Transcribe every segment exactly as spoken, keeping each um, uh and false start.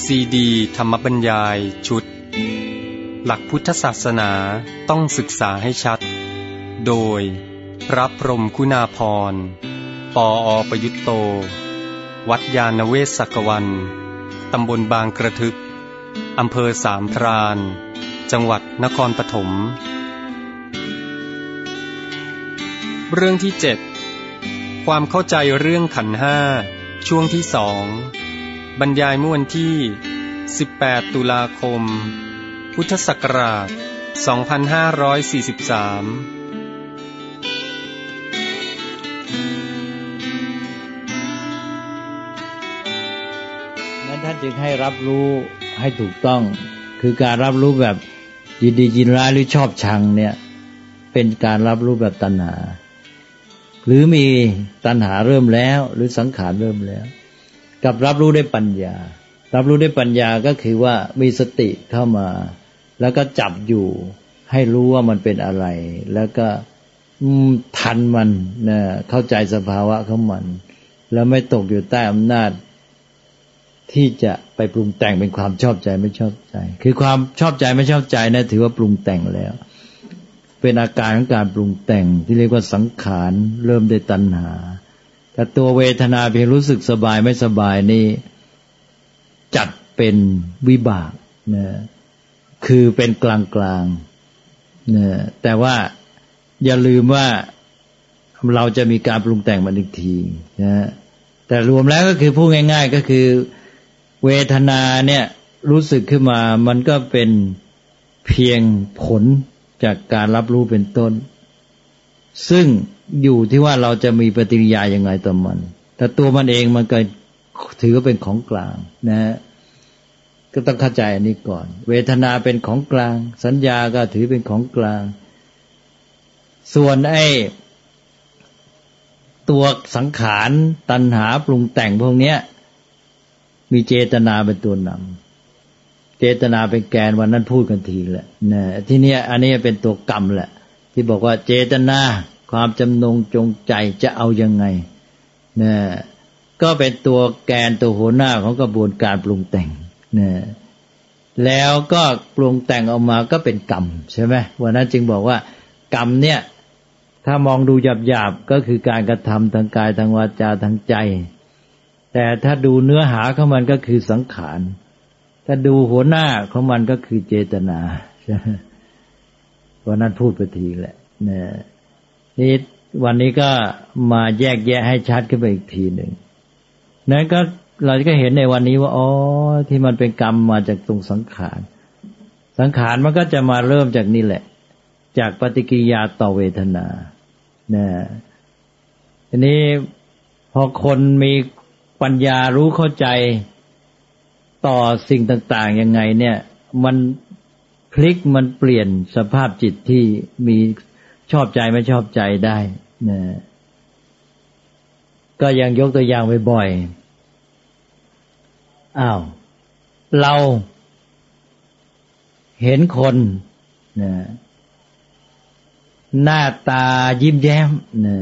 ซีดีธรรมบรรยายชุดหลักพุทธศาสนาต้องศึกษาให้ชัดโดยพระพรหมคุณาภรณ์ปออประยุตโตวัดยาณเวศกวันตำบลบางกระทึกอำเภอสามพรานจังหวัดนครปฐมเรื่องที่เจ็ดความเข้าใจเรื่องขันธ์ห้าช่วงที่สองบรรยายเมื่อวันที่สิบแปดตุลาคมพุทธศักราชสองพันห้าร้อยสี่สิบสามนั้นท่านจึงให้รับรู้ให้ถูกต้องคือการรับรู้แบบยินดียินร้ายหรือชอบชังเนี่ยเป็นการรับรู้แบบตัณหาหรือมีตัณหาเริ่มแล้วหรือสังขารเริ่มแล้วกับรับรู้ด้วยปัญญารับรู้ด้วยปัญญาก็คือว่ามีสติเข้ามาแล้วก็จับอยู่ให้รู้ว่ามันเป็นอะไรแล้วก็ทันมันนะเข้าใจสภาวะของมันแล้วไม่ตกอยู่ใต้อำนาจที่จะไปปรุงแต่งเป็นความชอบใจไม่ชอบใจคือความชอบใจไม่ชอบใจนะถือว่าปรุงแต่งแล้วเป็นอาการของการปรุงแต่งที่เรียกว่าสังขารเริ่มด้วยตัณหาแต่ตัวเวทนาเพียงรู้สึกสบายไม่สบายนี่จัดเป็นวิบากนะคือเป็นกลางกลางนะแต่ว่าอย่าลืมว่าเราจะมีการปรุงแต่งมันอีกทีนะแต่รวมแล้วก็คือพูดง่ายๆก็คือเวทนาเนี่ยรู้สึกขึ้นมามันก็เป็นเพียงผลจากการรับรู้เป็นต้นซึ่งอยู่ที่ว่าเราจะมีปฏิกิริยายังไงต่อมันแต่ตัวมันเองมันก็ถือว่าเป็นของกลางนะก็ต้องเข้าใจอันนี้ก่อนเวทนาเป็นของกลางสัญญาก็ถือเป็นของกลางส่วนไอ้ตัวสังขารตัณหาปรุงแต่งพวกเนี้ยมีเจตนาเป็นตัวนำเจตนาเป็นแกนวันนั้นพูดกันทีแหละนะที่เนี้ยอันนี้เป็นตัวกรรมแหละที่บอกว่าเจตนาความจำนงจงใจจะเอายังไงนะก็เป็นตัวแกนตัวหัวหน้าของกระบวนการปรุงแต่งนะแล้วก็ปรุงแต่งออกมาก็เป็นกรรมใช่ไหมวันนั้นจึงบอกว่ากรรมเนี่ยถ้ามองดูหยาบๆก็คือการกระทำทางกายทางวาจาทางใจแต่ถ้าดูเนื้อหาของมันก็คือสังขารถ้าดูหัวหน้าของมันก็คือเจตนาใช่ไหมวันนั้นพูดไปทีแหละนะนี่วันนี้ก็มาแยกแยะให้ชัดขึ้นไปอีกทีหนึ่งนั้นก็เราก็เห็นในวันนี้ว่าอ๋อที่มันเป็นกรรมมาจากตรงสังขารสังขารมันก็จะมาเริ่มจากนี่แหละจากปฏิกิริยาต่อเวทนานะทีนี้พอคนมีปัญญารู้เข้าใจต่อสิ่งต่างๆยังไงเนี่ยมันพลิกมันเปลี่ยนสภาพจิตที่มีชอบใจไม่ชอบใจได้นะก็ยังยกตัวอย่างบ่อยๆอ้าวเราเห็นคนนะหน้าตายิ้มแย้มนะ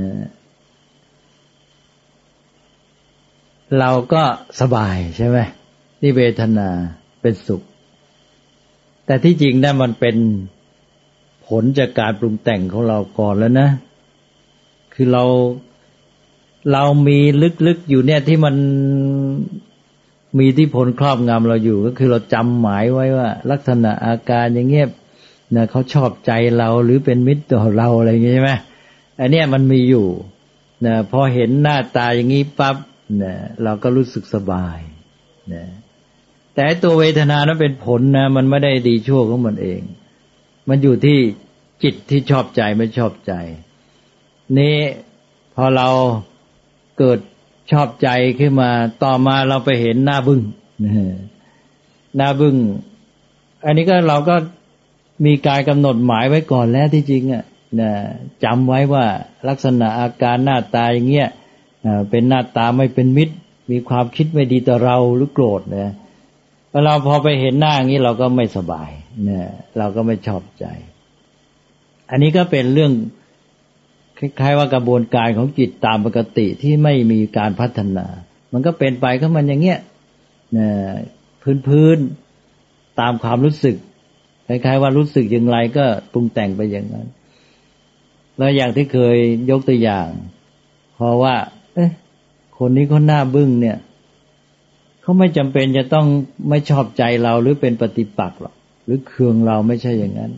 เราก็สบายใช่ไหมนี่เวทนาเป็นสุขแต่ที่จริงนั่นมันเป็นผลจากการปรุงแต่งของเราก่อนแล้วนะคือเราเรามีลึกๆอยู่เนี่ยที่มันมีอิทธิพลครอบงำเราอยู่ก็คือเราจำหมายไว้ว่าลักษณะอาการอย่างเงี้ยนะเขาชอบใจเราหรือเป็นมิตรต่อเราอะไรอย่างงี้ใช่ไหมอันเนี้ยมันมีอยู่นะพอเห็นหน้าตาอย่างงี้ปั๊บนะเราก็รู้สึกสบายนะแต่ตัวเวทนานั้นเป็นผลนะมันไม่ได้ดีชั่วของมันเองมันอยู่ที่จิตที่ชอบใจไม่ชอบใจนี่พอเราเกิดชอบใจขึ้นมาต่อมาเราไปเห็นหน้าบึ้งหน้าบึ้งอันนี้ก็เราก็มีการกำหนดหมายไว้ก่อนแล้วที่จริงอ่ะนะจำไว้ว่าลักษณะอาการหน้าตาอย่างเงี้ยเป็นหน้าตาไม่เป็นมิตรมีความคิดไม่ดีต่อเราหรือโกรธนะเราพอไปเห็นหน้าอย่างนี้เราก็ไม่สบายนะเราก็ไม่ชอบใจอันนี้ก็เป็นเรื่องคล้ายๆว่ากระบวนการของจิตตามปกติที่ไม่มีการพัฒนามันก็เป็นไปของมันอย่างเงี้ยนะพพื้นๆตามความรู้สึกคล้ายๆว่ารู้สึกอย่างไรก็ปรุงแต่งไปอย่างนั้นแล้วอย่างที่เคยยกตัวอย่างเพราะว่าเอ๊ะคนนี้เขาหน้าบึ้งเนี่ยเขาไม่จำเป็นจะต้องไม่ชอบใจเราหรือเป็นปฏิปักษ์หรอกหรือเคืองเราไม่ใช่อย่างนั้น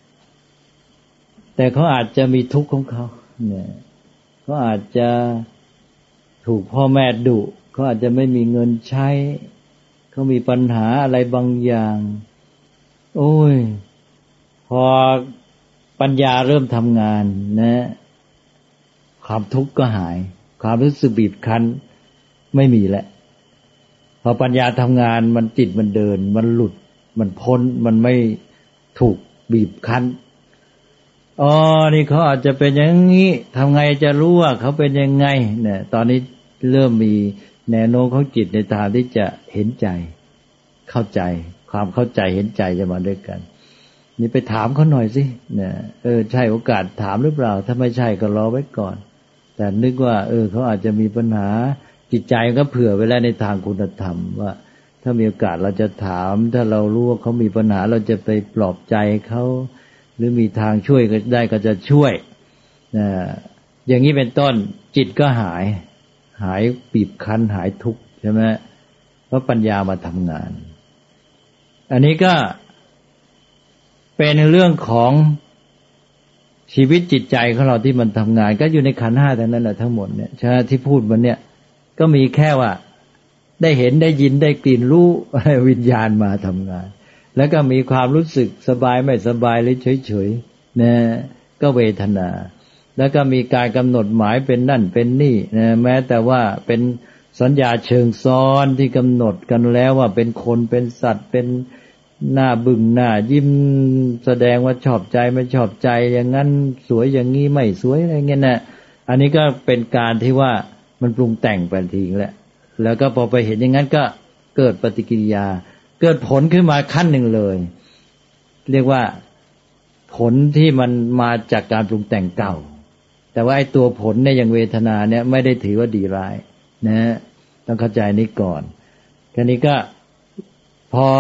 แต่เขาอาจจะมีทุกข์ของเขาเนี่ยเขาอาจจะถูกพ่อแม่ดุเขาอาจจะไม่มีเงินใช้เขามีปัญหาอะไรบางอย่างโอ้ยพอปัญญาเริ่มทำงานนะความทุกข์ก็หายความรู้สึกบีบคั้นไม่มีแล้วพอปัญญาทำงานมันจิตมันเดินมันหลุดมันพ้นมันไม่ถูกบีบคั้นอ๋อนี่เขาอาจจะเป็นอย่างนี้ทำไงจะรู้ว่าเขาเป็นยังไงเนี่ยตอนนี้เริ่มมีแนวโน้มของจิตในทางที่จะเห็นใจเข้าใจความเข้าใจเห็นใจจะมาด้วยกันนี่ไปถามเขาหน่อยสิเนี่ยเออใช่โอกาสถามหรือเปล่าถ้าไม่ใช่ก็รอไว้ก่อนแต่นึกว่าเออเขาอาจจะมีปัญหาจิตใจก็เผื่อไว้แล้วในทางคุณธรรมว่าถ้ามีโอกาสเราจะถามถ้าเรารู้ว่าเขามีปัญหาเราจะไปปลอบใจเขาหรือมีทางช่วยก็ได้ก็จะช่วยนะอย่างนี้เป็นต้นจิตก็หายหายบีบคั้นหายทุกข์ใช่ไหมเพราะปัญญามาทำงานอันนี้ก็เป็นเรื่องของชีวิตจิตใจของเราที่มันทำงานก็อยู่ในขันธ์ห้าทั้งนั้นแหละทั้งหมดเนี่ยใช่ที่พูดมันเนี่ยก็มีแค่ว่าได้เห็นได้ยินได้กลิ่นรู้วิญญาณมาทำงานแล้วก็มีความรู้สึกสบายไม่สบายหรือเฉยๆนะก็เวทนาแล้วก็มีการกำหนดหมายเป็นนั่นเป็นนี่นะแม้แต่ว่าเป็นสัญญาเชิงซ้อนที่กำหนดกันแล้วว่าเป็นคนเป็นสัตว์เป็นหน้าบึ้งหน้ายิ้มแสดงว่าชอบใจไม่ชอบใจอย่างนั้นสวยอย่างนี้ไม่สวยอะไรเงี้ยนะอันนี้ก็เป็นการที่ว่ามันปรุงแต่งไปทีแหละแล้วก็พอไปเห็นอย่างนั้นก็เกิดปฏิกิริยาเกิดผลขึ้นมาขั้นหนึ่งเลยเรียกว่าผลที่มันมาจากการปรุงแต่งเก่าแต่ว่าไอ้ตัวผลเนี่ยอย่างเวทนาเนี่ยไม่ได้ถือว่าดีร้ายนะต้องเข้าใจนี้ก่อนคราวนี้ก็พอ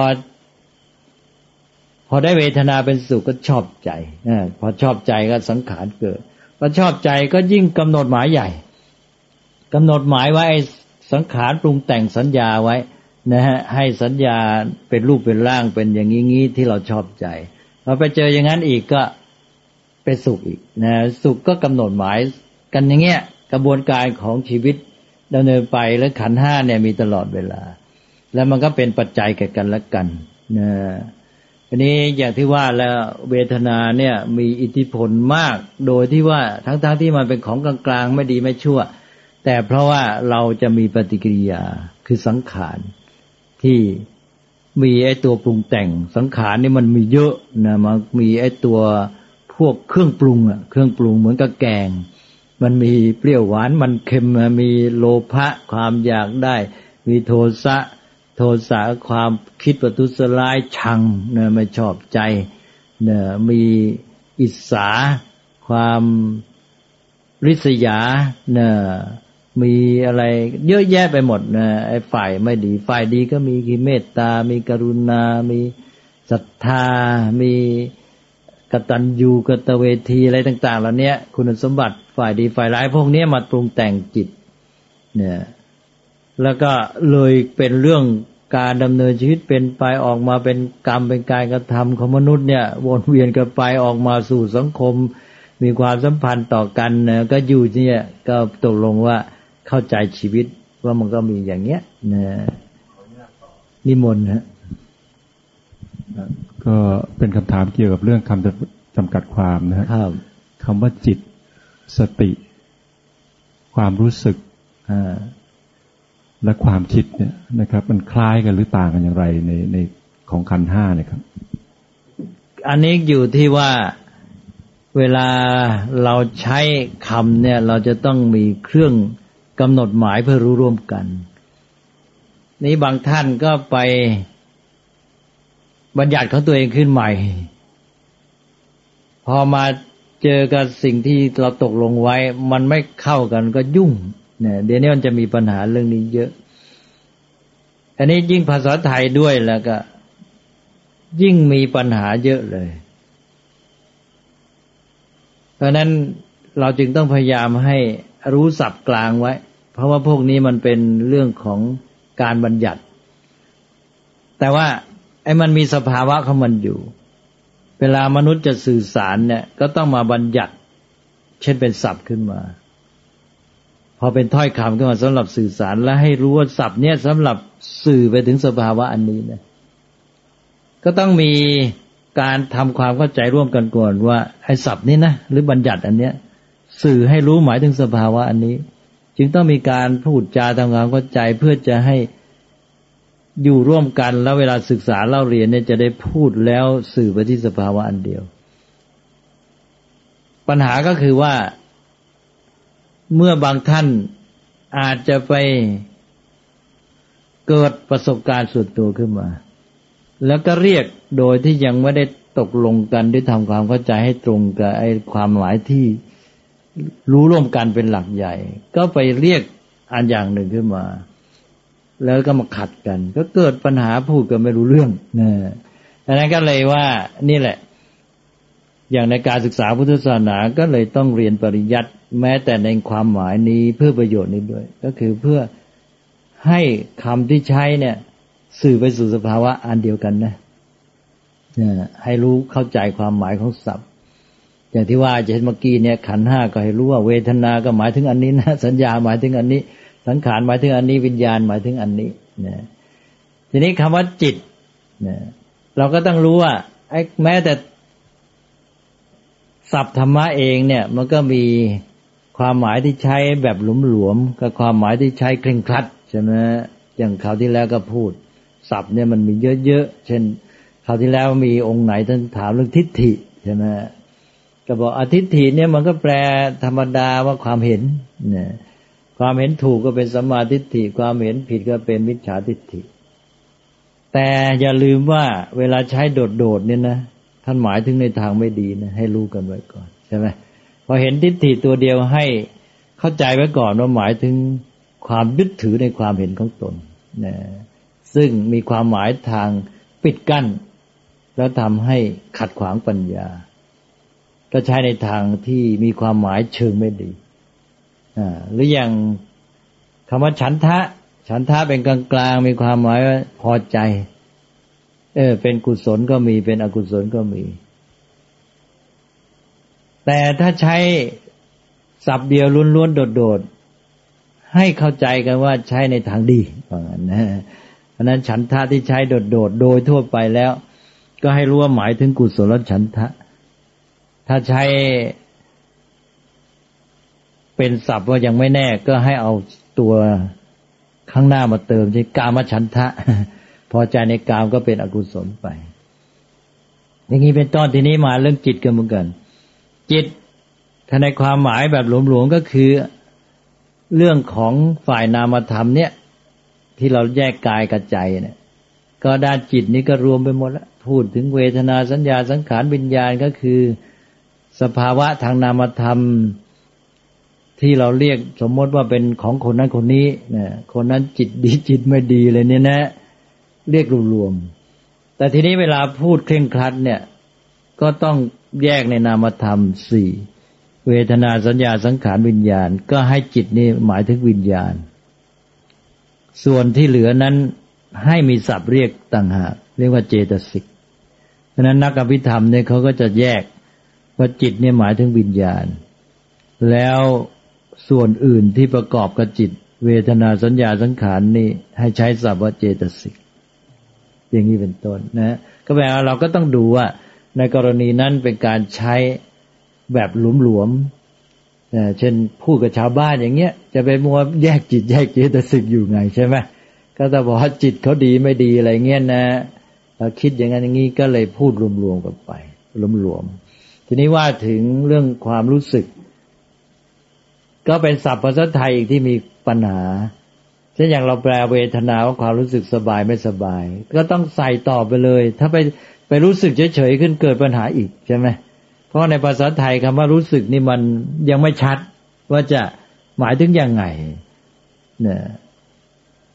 พอได้เวทนาเป็นสุขก็ชอบใจอพอชอบใจก็สังขารเกิดพอชอบใจก็ยิ่งกำหนดหมายใหญ่กำหนดหมายไว้สังขารปรุงแต่งสัญญาไว้นะฮะให้สัญญาเป็นรูปเป็นร่างเป็นอย่างงี้ๆที่เราชอบใจพอไปเจออย่างนั้นอีกก็เป็นสุขอีกนะสุขก็กำหนดหมายกันอย่างเงี้ยกระบวนการของชีวิตดำเนินไปแล้วขันธ์ห้าเนี่ยมีตลอดเวลาแล้วมันก็เป็นปัจจัยแก่กันและกันนะอันนี้อย่างที่ว่าแล้วเวทนาเนี่ยมีอิทธิพลมากโดยที่ว่าทั้งๆ ท, ที่มันเป็นของกลางๆไม่ดีไม่ชั่วแต่เพราะว่าเราจะมีปฏิกิริยาคือสังขารที่มีไอ้ตัวปรุงแต่งสังขารนี่มันมีเยอะนะมันมีไอ้ตัวพวกเครื่องปรุงอ่ะเครื่องปรุงเหมือนกับแกงมันมีเปรี้ยวหวานมันเค็มมีโลภะความอยากได้มีโทสะโทสะความคิดประทุษร้ายชังเนี่ยไม่ชอบใจเนี่ยมีอิจฉาความริษยาเนี่ยมีอะไรเยอะแยะไปหมดนะไอ้ฝ่ายไม่ดีฝ่ายดีก็มีคือเมตตามีกรุณามีศรัทธามีกตัญญูกตเวทีอะไรต่างๆเหล่านี้คุณสมบัติฝ่ายดีฝ่ายร้ายพวกนี้มาปรุงแต่งจิตเนี่ยแล้วก็เลยเป็นเรื่องการดำเนินชีวิตเป็นไปออกมาเป็นกรรมเป็นการกระทำของมนุษย์เนี่ยวนเวียนกันไปออกมาสู่สังคมมีความสัมพันธ์ต่อกันนะก็อยู่เนี่ยก็ตกลงว่าเข้าใจชีวิตว่ามันก็มีอย่างเงี้ยนะนิมนต์ฮะก็เป็นคำถามเกี่ยวกับเรื่องคำจำกัดความนะครับคำว่าจิตสติความรู้สึกและความคิดเนี่ยนะครับมันคล้ายกันหรือต่างกันอย่างไรในในของขันธ์ห้าเนี่ยครับอันนี้อยู่ที่ว่าเวลาเราใช้คำเนี่ยเราจะต้องมีเครื่องกำหนดหมายเพื่อรู้ร่วมกันนี้บางท่านก็ไปบัญญัติของตัวเองขึ้นใหม่พอมาเจอกับสิ่งที่เราตกลงไว้มันไม่เข้ากันก็ยุ่งเนี่ยเดี๋ยวนี้มันจะมีปัญหาเรื่องนี้เยอะอันนี้ยิ่งภาษาไทยด้วยแล้วก็ยิ่งมีปัญหาเยอะเลยเพราะนั้นเราจึงต้องพยายามให้รู้ศัพท์กลางไว้เพราะว่าพวกนี้มันเป็นเรื่องของการบัญญัติแต่ว่าไอ้มันมีสภาวะของมันอยู่เวลามนุษย์จะสื่อสารเนี่ยก็ต้องมาบัญญัติเช่นเป็นศัพท์ขึ้นมาพอเป็นถ้อยคำขึ้นมาสำหรับสื่อสารและให้รู้ว่าศัพท์เนี่ยสำหรับสื่อไปถึงสภาวะอันนี้นะก็ต้องมีการทำความเข้าใจร่วมกันก่อนว่าไอ้ศัพท์นี้นะหรือบัญญัติอันเนี้ยสื่อให้รู้หมายถึงสภาวะอันนี้จึงต้องมีการพูดจาทำความเข้าใจเพื่อจะให้อยู่ร่วมกันแล้วเวลาศึกษาเล่าเรียนเนี่ยจะได้พูดแล้วสื่อไปที่สภาวะอันเดียวปัญหาก็คือว่าเมื่อบางท่านอาจจะไปเกิดประสบการณ์ส่วนตัวขึ้นมาแล้วก็เรียกโดยที่ยังไม่ได้ตกลงกันได้ทำความเข้าใจให้ตรงกับไอ้ความหมายที่รู้ร่วมกันเป็นหลักใหญ่ก็ไปเรียกอันอย่างหนึ่งขึ้นมาแล้วก็มาขัดกันก็เกิดปัญหาพูดกันไม่รู้เรื่องนะดังนั้นก็เลยว่านี่แหละอย่างในการศึกษาพุทธศาสนาก็เลยต้องเรียนปริยัติแม้แต่ในความหมายนี้เพื่อประโยชน์นี้ด้วยก็คือเพื่อให้คำที่ใช้เนี่ยสื่อไปสู่สภาวะอันเดียวกันนะให้รู้เข้าใจความหมายของศัพท์อย่างที่ว่าจะเห็นเมื่อกี้เนี่ยขันธ์ห้าก็ให้รู้ว่าเวทนาก็หมายถึงอันนี้นะสัญญาหมายถึงอันนี้สังขารหมายถึงอันนี้วิญญาณหมายถึงอันนี้นะทีนี้คำว่าจิตนะเราก็ต้องรู้ว่าไอ้แม้แต่ศัพท์ธรรมะเองเนี่ยมันก็มีความหมายที่ใช้แบบหลวมๆกับความหมายที่ใช้เคร่งครัดใช่ไหมอย่างคราวที่แล้วก็พูดศัพท์เนี่ยมันมีเยอะๆเช่นคราวที่แล้วมีองค์ไหนท่านถามเรื่องทิฏฐิใช่ไหมก็บอกอทิฏฐิเนี่ยมันก็แปลธรรมดาว่าความเห็นเนี่ยความเห็นถูกก็เป็นสัมมาทิฏฐิความเห็นผิดก็เป็นมิจฉาทิฏฐิแต่อย่าลืมว่าเวลาใช้โดดๆเนี่ยนะท่านหมายถึงในทางไม่ดีนะให้รู้กันไว้ก่อนใช่ไหมพอเห็นทิฏฐิตัวเดียวให้เข้าใจไว้ก่อนว่าหมายถึงความยึดถือในความเห็นของตนนะซึ่งมีความหมายทางปิดกั้นแล้วทำให้ขัดขวางปัญญาก็ใช้ในทางที่มีความหมายเชิงไม่ดีอ่าหรืออย่างคำว่าฉันทะฉันทะเป็นกลางๆมีความหมายว่าพอใจเออเป็นกุศลก็มีเป็นอกุศลก็มีแต่ถ้าใช้ศัพท์เดียวล้วนๆโดดๆให้เข้าใจกันว่าใช้ในทางดีว่างั้นนะเพราะนั้นฉันทะที่ใช้โดดๆโดยทั่วไปแล้วก็ให้รู้ว่าหมายถึงกุศลฉันทะถ้าใช้เป็นศัพท์ว่ายังไม่แน่ก็ให้เอาตัวข้างหน้ามาเติมใช่กามฉันทะพอใจในกามก็เป็นอกุศลไปอย่างนี้เป็นต้นทีนี้มาเรื่องจิตกันเหมือนกันจิตถ้าในความหมายแบบหลวมๆก็คือเรื่องของฝ่ายนามธรรมเนี่ยที่เราแยกกายกับใจเนี่ยก็ด้านจิตนี้ก็รวมไปหมดแล้วพูดถึงเวทนาสัญญาสังขารวิญญาณก็คือสภาวะทางนามธรรมที่เราเรียกสมมติว่าเป็นของคนนั้นคนนี้นะคนนั้นจิตดีจิตไม่ดีเลยเนี่ยนะเรียกรวมๆแต่ทีนี้เวลาพูดเคร่งครัดเนี่ยก็ต้องแยกในนามธรรมสี่เวทนาสัญญาสังขารวิญญาณก็ให้จิตนี่หมายถึงวิญญาณส่วนที่เหลือนั้นให้มีศัพท์เรียกต่างหากเรียกว่าเจตสิกเพราะนั้นนักอภิธรรมเนี่ยเขาก็จะแยกว่าจิตเนี่ยหมายถึงวิญญาณแล้วส่วนอื่นที่ประกอบกับจิตเวทนาสัญญาสังขารนี่ให้ใช้ศัพท์ว่าเจตสิกอย่างนี้เป็นต้นนะก็แปลว่าเราก็ต้องดูว่าในกรณีนั้นเป็นการใช้แบบหลวมๆเช่นพูดกับชาวบ้านอย่างเงี้ยจะไปมัวแยกจิตแยกเจตสิกอยู่ไงใช่ไหมก็จะบอกว่าจิตเขาดีไม่ดีอะไรเงี้ยนะเราคิดอย่างนั้นอย่างนี้ก็เลยพูดรวมๆกันไปรวมๆทีนี้ว่าถึงเรื่องความรู้สึกก็เป็นศัพท์ภาษาไทยอีกที่มีปัญหาเช่นอย่างเราแปลเวทนาว่าความรู้สึกสบายไม่สบายก็ต้องใส่ต่อไปเลยถ้าไปไปรู้สึกเฉยๆขึ้นเกิดปัญหาอีกใช่ไหมเพราะในภาษาไทยคำว่ารู้สึกนี่มันยังไม่ชัดว่าจะหมายถึงยังไงเนี่ย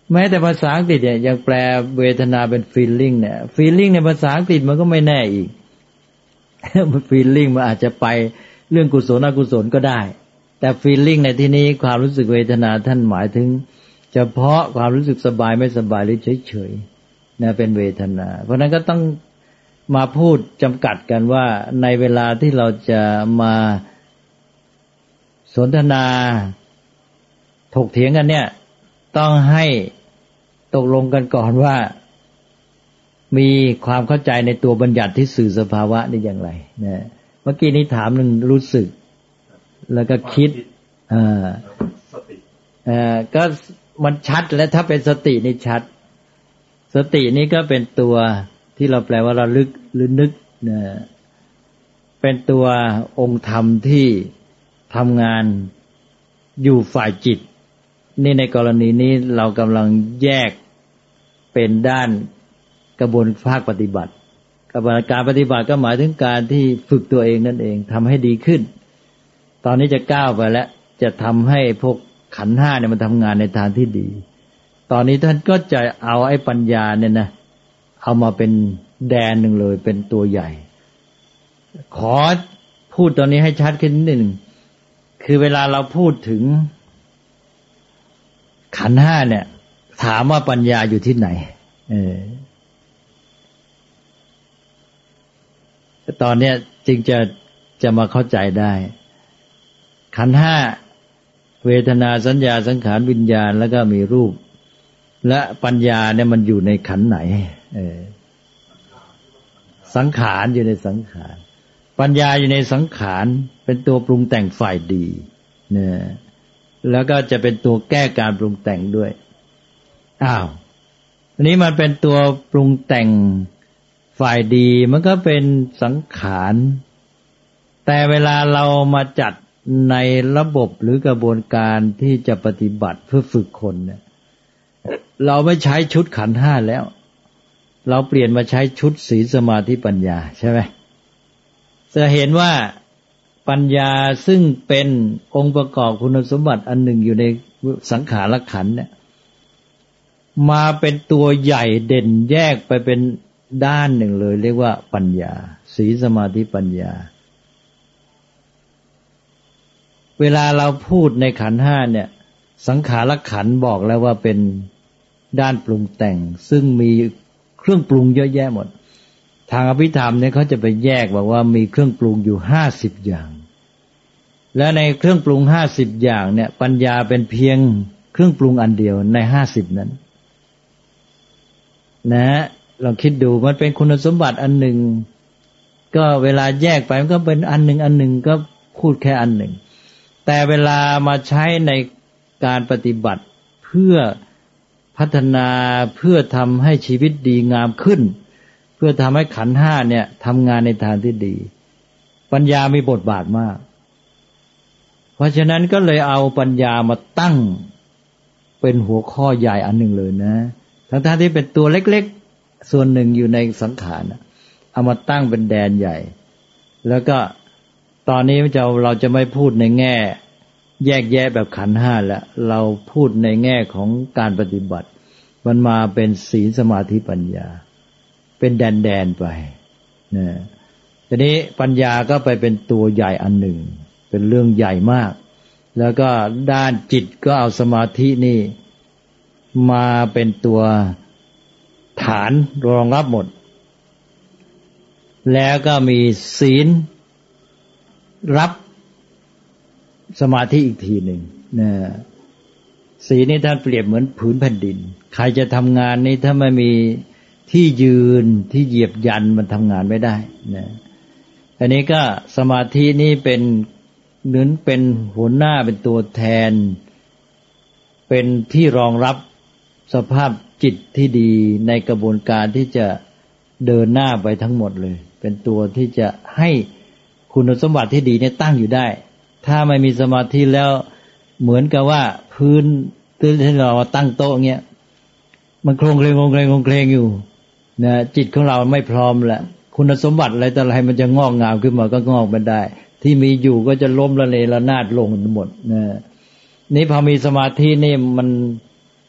แม้แต่ภาษาอังกฤษเนี่ยยังแปลเวทนาเป็น feeling เนี่ย feeling ในภาษาอังกฤษมันก็ไม่แน่อีก มัน feeling มันอาจจะไปเรื่องกุศลอกุศลก็ได้แต่ feeling ในที่นี้ความรู้สึกเวทนาท่านหมายถึงเฉพาะความรู้สึกสบายไม่สบายหรือเฉยๆนะเป็นเวทนาเพราะนั้นก็ต้องมาพูดจำกัดกันว่าในเวลาที่เราจะมาสนทนาถกเถียงกันเนี่ยต้องให้ตกลงกันก่อนว่ามีความเข้าใจในตัวบัญญัติที่สื่อสภาวะนี่อย่างไรนะเมื่อกี้นี้ถามหนึ่งรู้สึกแล้วก็คิดอ่าสติอ่าก็มันชัดแล้วถ้าเป็นสตินี่ชัดสตินี่ก็เป็นตัวที่เราแปลว่าระลึกหรือนึกนะเป็นตัวองค์ธรรมที่ทำงานอยู่ฝ่ายจิตนี่ในกรณีนี้เรากำลังแยกเป็นด้านกระบวนภาคปฏิบัติกระบวนการปฏิบัติก็หมายถึงการที่ฝึกตัวเองนั่นเองทำให้ดีขึ้นตอนนี้จะก้าวไปแล้วจะทำให้พวกขันธ์ห้าเนี่ยมันทำงานในทางที่ดีตอนนี้ท่านก็จะเอาไอ้ปัญญาเนี่ยนะเอามาเป็นแดนหนึ่งเลยเป็นตัวใหญ่ขอพูดตอนนี้ให้ชัดขึ้นนิดหนึ่งคือเวลาเราพูดถึงขันธ์ห้าเนี่ยถามว่าปัญญาอยู่ที่ไหนเออตอนเนี้ยจึงจะจะมาเข้าใจได้ขันธ์ห้าเวทนาสัญญาสังขารวิญญาณแล้วก็มีรูปและปัญญาเนี่ยมันอยู่ในขันธ์ไหนเออสังขารอยู่ในสังขารปัญญาอยู่ในสังขารเป็นตัวปรุงแต่งฝ่ายดีเนี่ยแล้วก็จะเป็นตัวแก้การปรุงแต่งด้วยอ้าวอันนี้มันเป็นตัวปรุงแต่งฝ่ายดีมันก็เป็นสังขารแต่เวลาเรามาจัดในระบบหรือกระบวนการที่จะปฏิบัติเพื่อฝึกคนเนี่ยเราไม่ใช้ชุดขันธ์ห้าแล้วเราเปลี่ยนมาใช้ชุดศีลสมาธิปัญญาใช่ไหมจะเห็นว่าปัญญาซึ่งเป็นองค์ประกอบคุณสมบัติอันหนึ่งอยู่ในสังขารขันธ์เนี่ยมาเป็นตัวใหญ่เด่นแยกไปเป็นด้านหนึ่งเลยเรียกว่าปัญญาศีลสมาธิปัญญาเวลาเราพูดในขันธ์ห้าเนี่ยสังขารขันธ์บอกแล้วว่าเป็นด้านปรุงแต่งซึ่งมีเครื่องปรุงเยอะแยะหมดทางอภิธรรมเนี่ยเขาจะไปแยกบอกว่ามีเครื่องปรุงอยู่ห้าสิบอย่างและในเครื่องปรุงห้าสิบอย่างเนี่ยปัญญาเป็นเพียงเครื่องปรุงอันเดียวในห้าสิบนั้นนะลองคิดดูมันเป็นคุณสมบัติอันหนึ่งก็เวลาแยกไปมันก็เป็นอันหนึ่งอันหนึ่งก็พูดแค่อันหนึ่งแต่เวลามาใช้ในการปฏิบัติเพื่อพัฒนาเพื่อทำให้ชีวิตดีงามขึ้นเพื่อทำให้ขันธ์ห้าเนี่ยทำงานในทางที่ดีปัญญามีบทบาทมากเพราะฉะนั้นก็เลยเอาปัญญามาตั้งเป็นหัวข้อใหญ่อันหนึ่งเลยนะทั้งๆที่เป็นตัวเล็กๆส่วนหนึ่งอยู่ในสังขารเอามาตั้งเป็นแดนใหญ่แล้วก็ตอนนี้เราเราจะไม่พูดในแง่แยกแยะแบบขันธ์ห้าแล้วเราพูดในแง่ของการปฏิบัติมันมาเป็นศีลสมาธิปัญญาเป็นแดนๆไปนะทีนี้ปัญญาก็ไปเป็นตัวใหญ่อันหนึ่งเป็นเรื่องใหญ่มากแล้วก็ด้านจิตก็เอาสมาธินี่มาเป็นตัวฐานรองรับหมดแล้วก็มีศีลรับสมาธิอีกทีหนึ่งนะศีลนี่ท่านเปรียบเหมือนผืนแผ่นดินใครจะทำงานนี้ถ้าไม่มีที่ยืนที่เหยียบยันมันทำงานไม่ได้นะอันนี้ก็สมาธินี่เป็นเหมือนเป็นหัวหน้าเป็นตัวแทนเป็นที่รองรับสภาพจิตที่ดีในกระบวนการที่จะเดินหน้าไปทั้งหมดเลยเป็นตัวที่จะให้คุณสมบัติที่ดีเนี่ยตั้งอยู่ได้ถ้าไม่มีสมาธิแล้วเหมือนกับว่าพื้นที่เราตั้งโต๊ะเงี้ยมันโครงเคลงโครงเคลงโครงเคลงอยู่นะจิตของเราไม่พร้อมแหละคุณสมบัติอะไรต่ออะไรมันจะงอกงามขึ้นมาก็งอกไม่ได้ที่มีอยู่ก็จะล้มละเลระนาดลงหมดนะนี่พอมีสมาธินี่มัน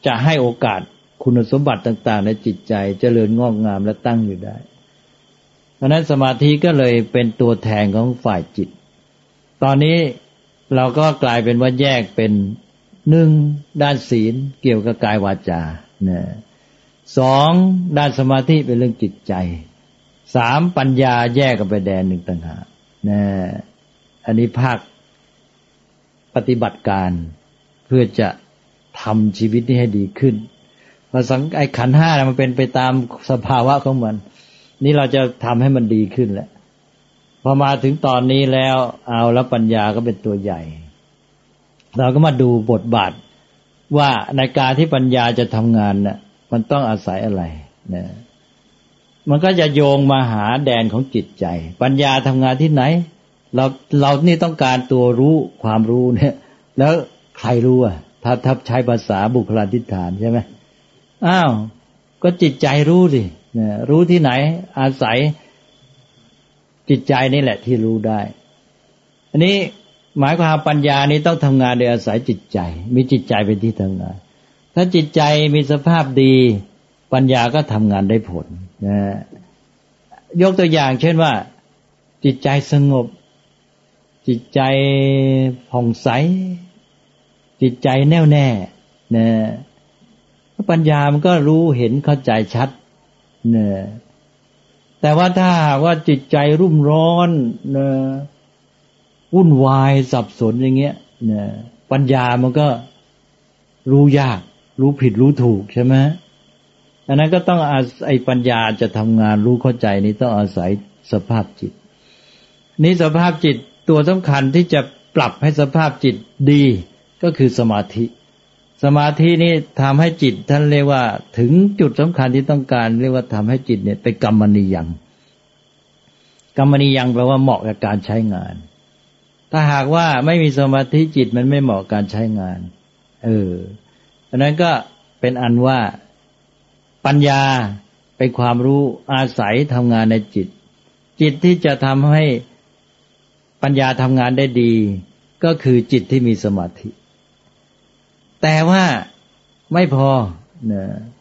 จะให้โอกาสคุณสมบัติต่างๆในจิตใจเจริญงอกงามและตั้งอยู่ได้เพราะนั้นสมาธิก็เลยเป็นตัวแทนของฝ่ายจิตตอนนี้เราก็กลายเป็นว่าแยกเป็นหนึ่งด้านศีลเกี่ยวกับกายวาจานะสองด้านสมาธิเป็นเรื่องจิตใจสามปัญญาแยกกันไปแดนหนึ่งต่างหากนะอันนี้ภาคปฏิบัติการเพื่อจะทำชีวิตนี้ให้ดีขึ้นเพราะสังไอ้ขันธ์ห้านะมันเป็นไปตามสภาวะของมันนี่เราจะทำให้มันดีขึ้นแหละพอมาถึงตอนนี้แล้วเอาแล้วปัญญาก็เป็นตัวใหญ่เราก็มาดูบทบาทว่าในการที่ปัญญาจะทำงานน่ะมันต้องอาศัยอะไรนะมันก็จะโยงมาหาแดนของจิตใจปัญญาทำงานที่ไหนเราเรานี่ต้องการตัวรู้ความรู้เนี่ยแล้วใครรู้อ่ะถ้าถ้าใช้ภาษาบุคลาธิฐานใช่ไหมอ้าวก็จิตใจรู้สินะรู้ที่ไหนอาศัยจิตใจนี่แหละที่รู้ได้อันนี้หมายความปัญญานี้ต้องทำงานโดยอาศัยจิตใจมีจิตใจเป็นที่ทำงานถ้าจิตใจมีสภาพดีปัญญาก็ทำงานได้ผลนะยกตัวอย่างเช่นว่าจิตใจสงบจิตใจผ่องใสจิตใจแน่วแน่นะปัญญามันก็รู้เห็นเข้าใจชัดนะแต่ว่าถ้าหากว่าจิตใจรุ่มร้อนนะวุ่นวายสับสนอย่างเงี้ยนะปัญญามันก็รู้ยากรู้ผิดรู้ถูกใช่ไหมอันนั้นก็ต้องอาศัยปัญญาจะทำงานรู้เข้าใจนี้ต้องอาศัยสภาพจิตนี้สภาพจิตตัวสำคัญที่จะปรับให้สภาพจิตดีก็คือสมาธิสมาธินี้ทำให้จิตท่านเรียกว่าถึงจุดสำคัญที่ต้องการเรียกว่าทำให้จิตเนี่ยเป็นกัมมณียังกัมมณียังแปลว่าเหมาะกับการใช้งานถ้าหากว่าไม่มีสมาธิจิตมันไม่เหมาะกับการใช้งานเอออันนั้นก็เป็นอันว่าปัญญาเป็นความรู้อาศัยทำงานในจิตจิตที่จะทำให้ปัญญาทำงานได้ดีก็คือจิตที่มีสมาธิแต่ว่าไม่พอนะ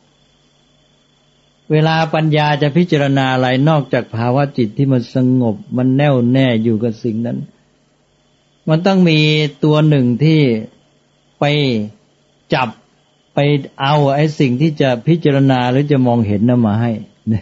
เวลาปัญญาจะพิจารณาอะไรนอกจากภาวะจิตที่มันสงบมันแน่วแน่อยู่กับสิ่งนั้นมันต้องมีตัวหนึ่งที่ไปจับไปเอาไอ้สิ่งที่จะพิจารณาหรือจะมองเห็นนำมาให้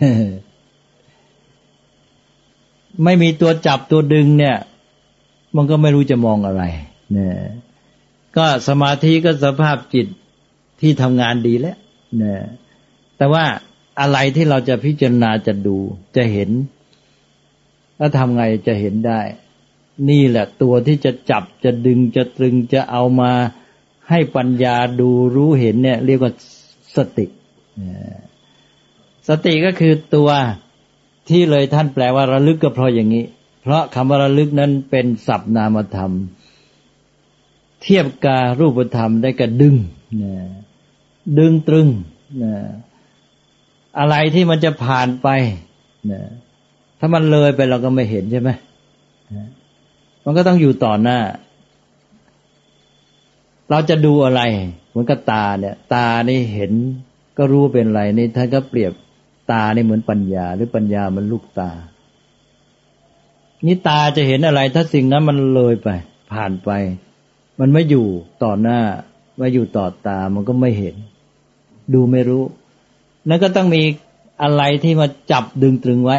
ไม่มีตัวจับตัวดึงเนี่ยมันก็ไม่รู้จะมองอะไรเนี่ยก็สมาธิก็สภาพจิตที่ทำงานดีแล้วเนี่ยแต่ว่าอะไรที่เราจะพิจารณาจะดูจะเห็นแล้วทำไงจะเห็นได้นี่แหละตัวที่จะจับจะดึงจะตรึงจะเอามาให้ปัญญาดูรู้เห็นเนี่ยเรียกว่าสติสติก็คือตัวที่เลยท่านแปลว่าระลึกก็เพราะอย่างนี้เพราะคำว่าระลึกนั้นเป็นศัพท์นามธรรมเทียบกับรูปธรรมได้กับดึงนะดึงตรึงนะอะไรที่มันจะผ่านไปนะถ้ามันเลยไปเราก็ไม่เห็นใช่ไหมนะมันก็ต้องอยู่ต่อหน้าเราจะดูอะไรเหมือนกับตาเนี่ยตานี่เห็นก็รู้เป็นอะไรนี่ท่านก็เปรียบตานี่เหมือนปัญญาหรือปัญญามันลูกตานี่ตาจะเห็นอะไรถ้าสิ่งนั้นมันเลยไปผ่านไปมันไม่อยู่ต่อหน้าไม่อยู่ต่อตามันก็ไม่เห็นดูไม่รู้นั่นก็ต้องมีอะไรที่มาจับดึงตรึงไว้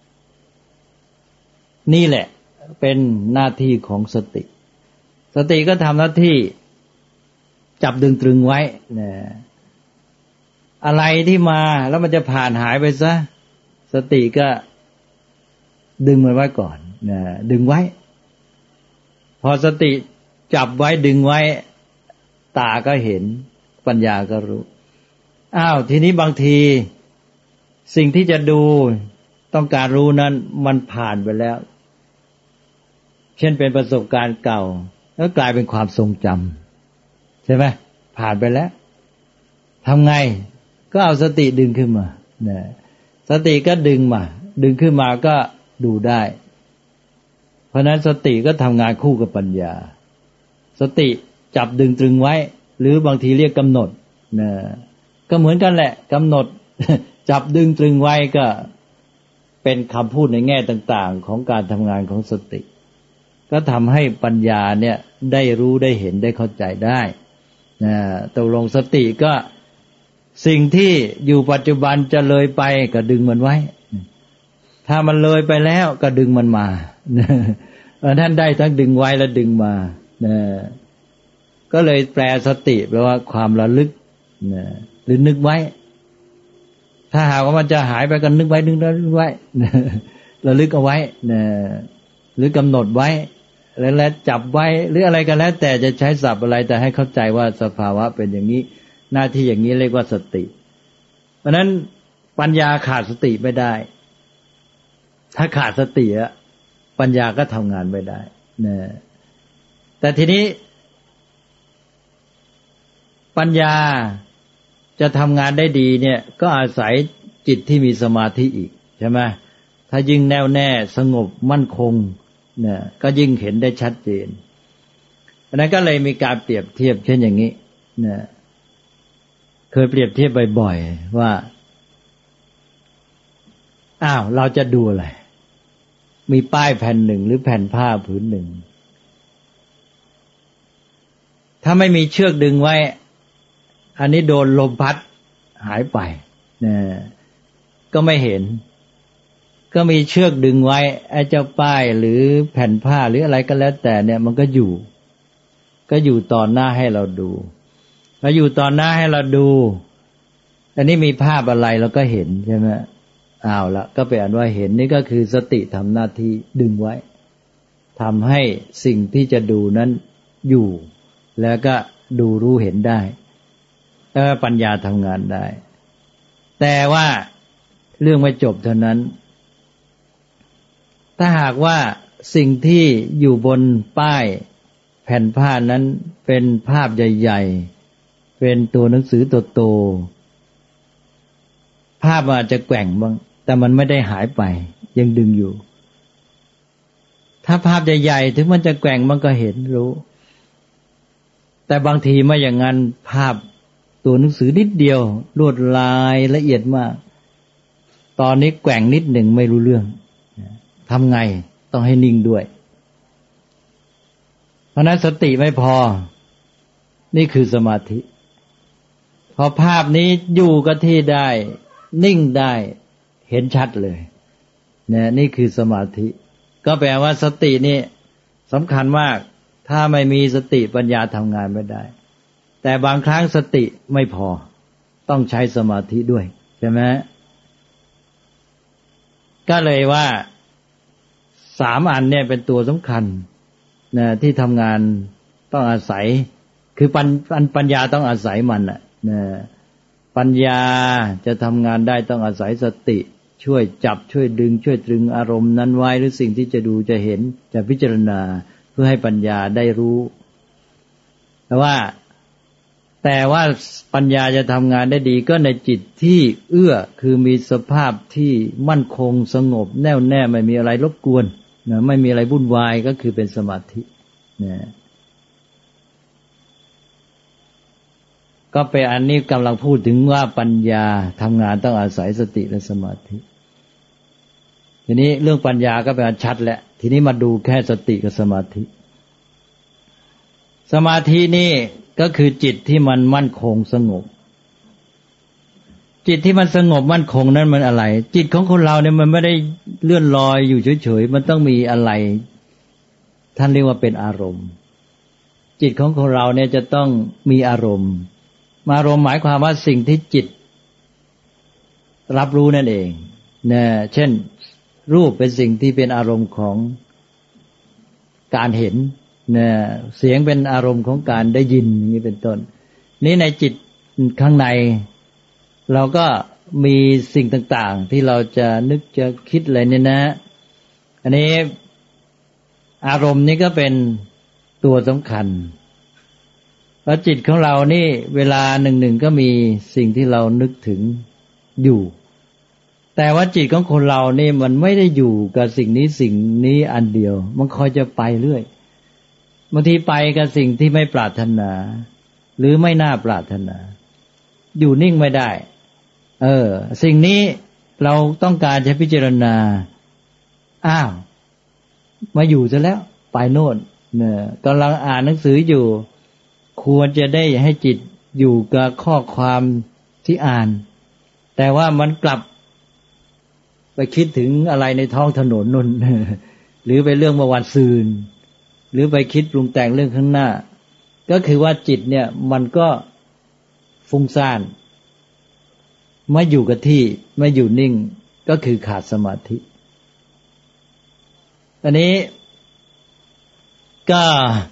นี่แหละเป็นหน้าที่ของสติสติก็ทำหน้าที่จับดึงตรึงไว้นะอะไรที่มาแล้วมันจะผ่านหายไปซะสติก็ดึงมันไว้ก่อนนะดึงไว้พอสติจับไว้ดึงไว้ตาก็เห็นปัญญาก็รู้อ้าวทีนี้บางทีสิ่งที่จะดูต้องการรู้นั้นมันผ่านไปแล้วเช่นเป็นประสบการณ์เก่าแล้วกลายเป็นความทรงจำใช่ไหมผ่านไปแล้วทำไงก็เอาสติดึงขึ้นมานะสติก็ดึงมาดึงขึ้นมาก็ดูได้เพราะนั้นสติก็ทำงานคู่กับปัญญาสติจับดึงตรึงไว้หรือบางทีเรียกกำหนดนะก็เหมือนกันแหละกำหนด จับดึงตรึงไว้ก็เป็นคำพูดในแง่ต่างๆของการทำงานของสติก็ทำให้ปัญญาเนี่ยได้รู้ได้เห็นได้เข้าใจได้นะตกลงสติก็สิ่งที่อยู่ปัจจุบันจะเลยไปก็ดึงมันไว้ถ้ามันเลยไปแล้วก็ดึงมันมาท่านได้ทั้งดึงไว้และดึงมานะก็เลยแปลสติแปลว่าความระลึกนะหรือนึกไว้ถ้าหากว่ามันจะหายไปก็นึกไว้นึกไว้ระลึกเอาไว้นะหรือกำหนดไว้แล้วจับไว้หรืออะไรก็แล้วแต่จะใช้ศัพท์อะไรแต่ให้เข้าใจว่าสภาวะเป็นอย่างนี้หน้าที่อย่างนี้เรียกว่าสติเพราะนั้นปัญญาขาดสติไม่ได้ถ้าขาดสติอะปัญญาก็ทำงานไม่ได้นะแต่ทีนี้ปัญญาจะทำงานได้ดีเนี่ยก็อาศัยจิตที่มีสมาธิอีกใช่ไหมถ้ายิ่งแน่วแน่สงบมั่นคงเนี่ยก็ยิ่งเห็นได้ชัดเจนเพราะนั้นก็เลยมีการเปรียบเทียบเช่นอย่างนี้เนี่ยเคยเปรียบเทียบบ่อยๆว่าอ้าวเราจะดูอะไรมีป้ายแผ่นหนึ่งหรือแผ่นผ้าผืนหนึ่งถ้าไม่มีเชือกดึงไว้อันนี้โดนลมพัดหายไปเนี่ยก็ไม่เห็นก็มีเชือกดึงไว้ไอ้เจ้าป้ายหรือแผ่นผ้าหรืออะไรก็แล้วแต่เนี่ยมันก็อยู่ก็อยู่ต่อหน้าให้เราดูพออยู่ต่อหน้าให้เราดูอันนี้มีภาพอะไรเราก็เห็นใช่ไหมอ้าวละก็เป็นอันว่าเห็นนี่ก็คือสติทำหน้าที่ดึงไว้ทำให้สิ่งที่จะดูนั้นอยู่แล้วก็ดูรู้เห็นได้แล้วปัญญาทำงานได้แต่ว่าเรื่องไม่จบเท่านั้นถ้าหากว่าสิ่งที่อยู่บนป้ายแผ่นผ้านั้นเป็นภาพใหญ่ๆเป็นตัวหนังสือโตๆภาพอาจจะแกว่งบ้างแต่มันไม่ได้หายไปยังดึงอยู่ถ้าภาพใหญ่ๆถึงมันจะแกว่งมันก็เห็นรู้แต่บางทีไม่อย่างนั้นภาพตัวหนังสือนิดเดียวลวดลายละเอียดมากตอนนี้แกว่งนิดหนึ่งไม่รู้เรื่องทำไงต้องให้นิ่งด้วยเพราะนั้นสติไม่พอนี่คือสมาธิพอภาพนี้อยู่กับที่ได้นิ่งได้เห็นชัดเลยเนี่ยนี่คือสมาธิก็แปลว่าสตินี่สำคัญมากถ้าไม่มีสติปัญญาทำงานไม่ได้แต่บางครั้งสติไม่พอต้องใช้สมาธิด้วยใช่ไหมก็เลยว่าสามอันเนี่ยเป็นตัวสำคัญนะที่ทำงานต้องอาศัยคือปัญปัญญาต้องอาศัยมันน่ะนะปัญญาจะทำงานได้ต้องอาศัยสติช่วยจับช่วยดึงช่วยตรึงอารมณ์นั้นไว้หรือสิ่งที่จะดูจะเห็นจะพิจารณาเพื่อให้ปัญญาได้รู้แต่ว่าแต่ว่าปัญญาจะทำงานได้ดีก็ในจิตที่เอื้อคือมีสภาพที่มั่นคงสงบแน่วแน่ไม่มีอะไรรบกวนนะไม่มีอะไรวุ่นวายก็คือเป็นสมาธินะก็เป็นอันนี้กำลังพูดถึงว่าปัญญาทำงานต้องอาศัยสติและสมาธิทีนี้เรื่องปัญญาก็เป็นอันชัดแล้วทีนี้มาดูแค่สติกับสมาธิสมาธินี่ก็คือจิตที่มันมั่นคงสงบจิตที่มันสงบมั่นคงนั้นมันอะไรจิตของคนเราเนี่ยมันไม่ได้เลื่อนลอยอยู่เฉยๆมันต้องมีอะไรท่านเรียกว่าเป็นอารมณ์จิตของคนเราเนี่ยจะต้องมีอารมณ์อารมณ์หมายความว่าสิ่งที่จิตรับรู้นั่นเองนะเช่นรูปเป็นสิ่งที่เป็นอารมณ์ของการเห็นนะเสียงเป็นอารมณ์ของการได้ยินอย่างนี้เป็นต้นนี้ในจิตข้างในเราก็มีสิ่งต่างๆที่เราจะนึกจะคิดอะไรเนี่ยนะอันนี้อารมณ์นี้ก็เป็นตัวสำคัญเพราะจิตของเรานี่เวลาหนึ่งๆก็มีสิ่งที่เรานึกถึงอยู่แต่ว่าจิตของคนเรานี่มันไม่ได้อยู่กับสิ่งนี้สิ่งนี้อันเดียวมันคอยจะไปเรื่อยบางทีไปกับสิ่งที่ไม่ปรารถนาหรือไม่น่าปรารถนาอยู่นิ่งไม่ได้เออสิ่งนี้เราต้องการจะพิจารณาอ้าวมาอยู่ซะแล้วไปโน่นเนี่ยกำลังอ่านหนังสืออยู่ควรจะได้ให้จิตอยู่กับข้อความที่อ่านแต่ว่ามันกลับไปคิดถึงอะไรในท้องถนนนู่น หรือไปเรื่องเมื่อวันซืนหรือไปคิดปรุงแต่งเรื่องข้างหน้าก็คือว่าจิตเนี่ยมันก็ฟุ้งซ่านไม่อยู่กับที่ไม่อยู่นิ่งก็คือขาดสมาธิอันนี้ก็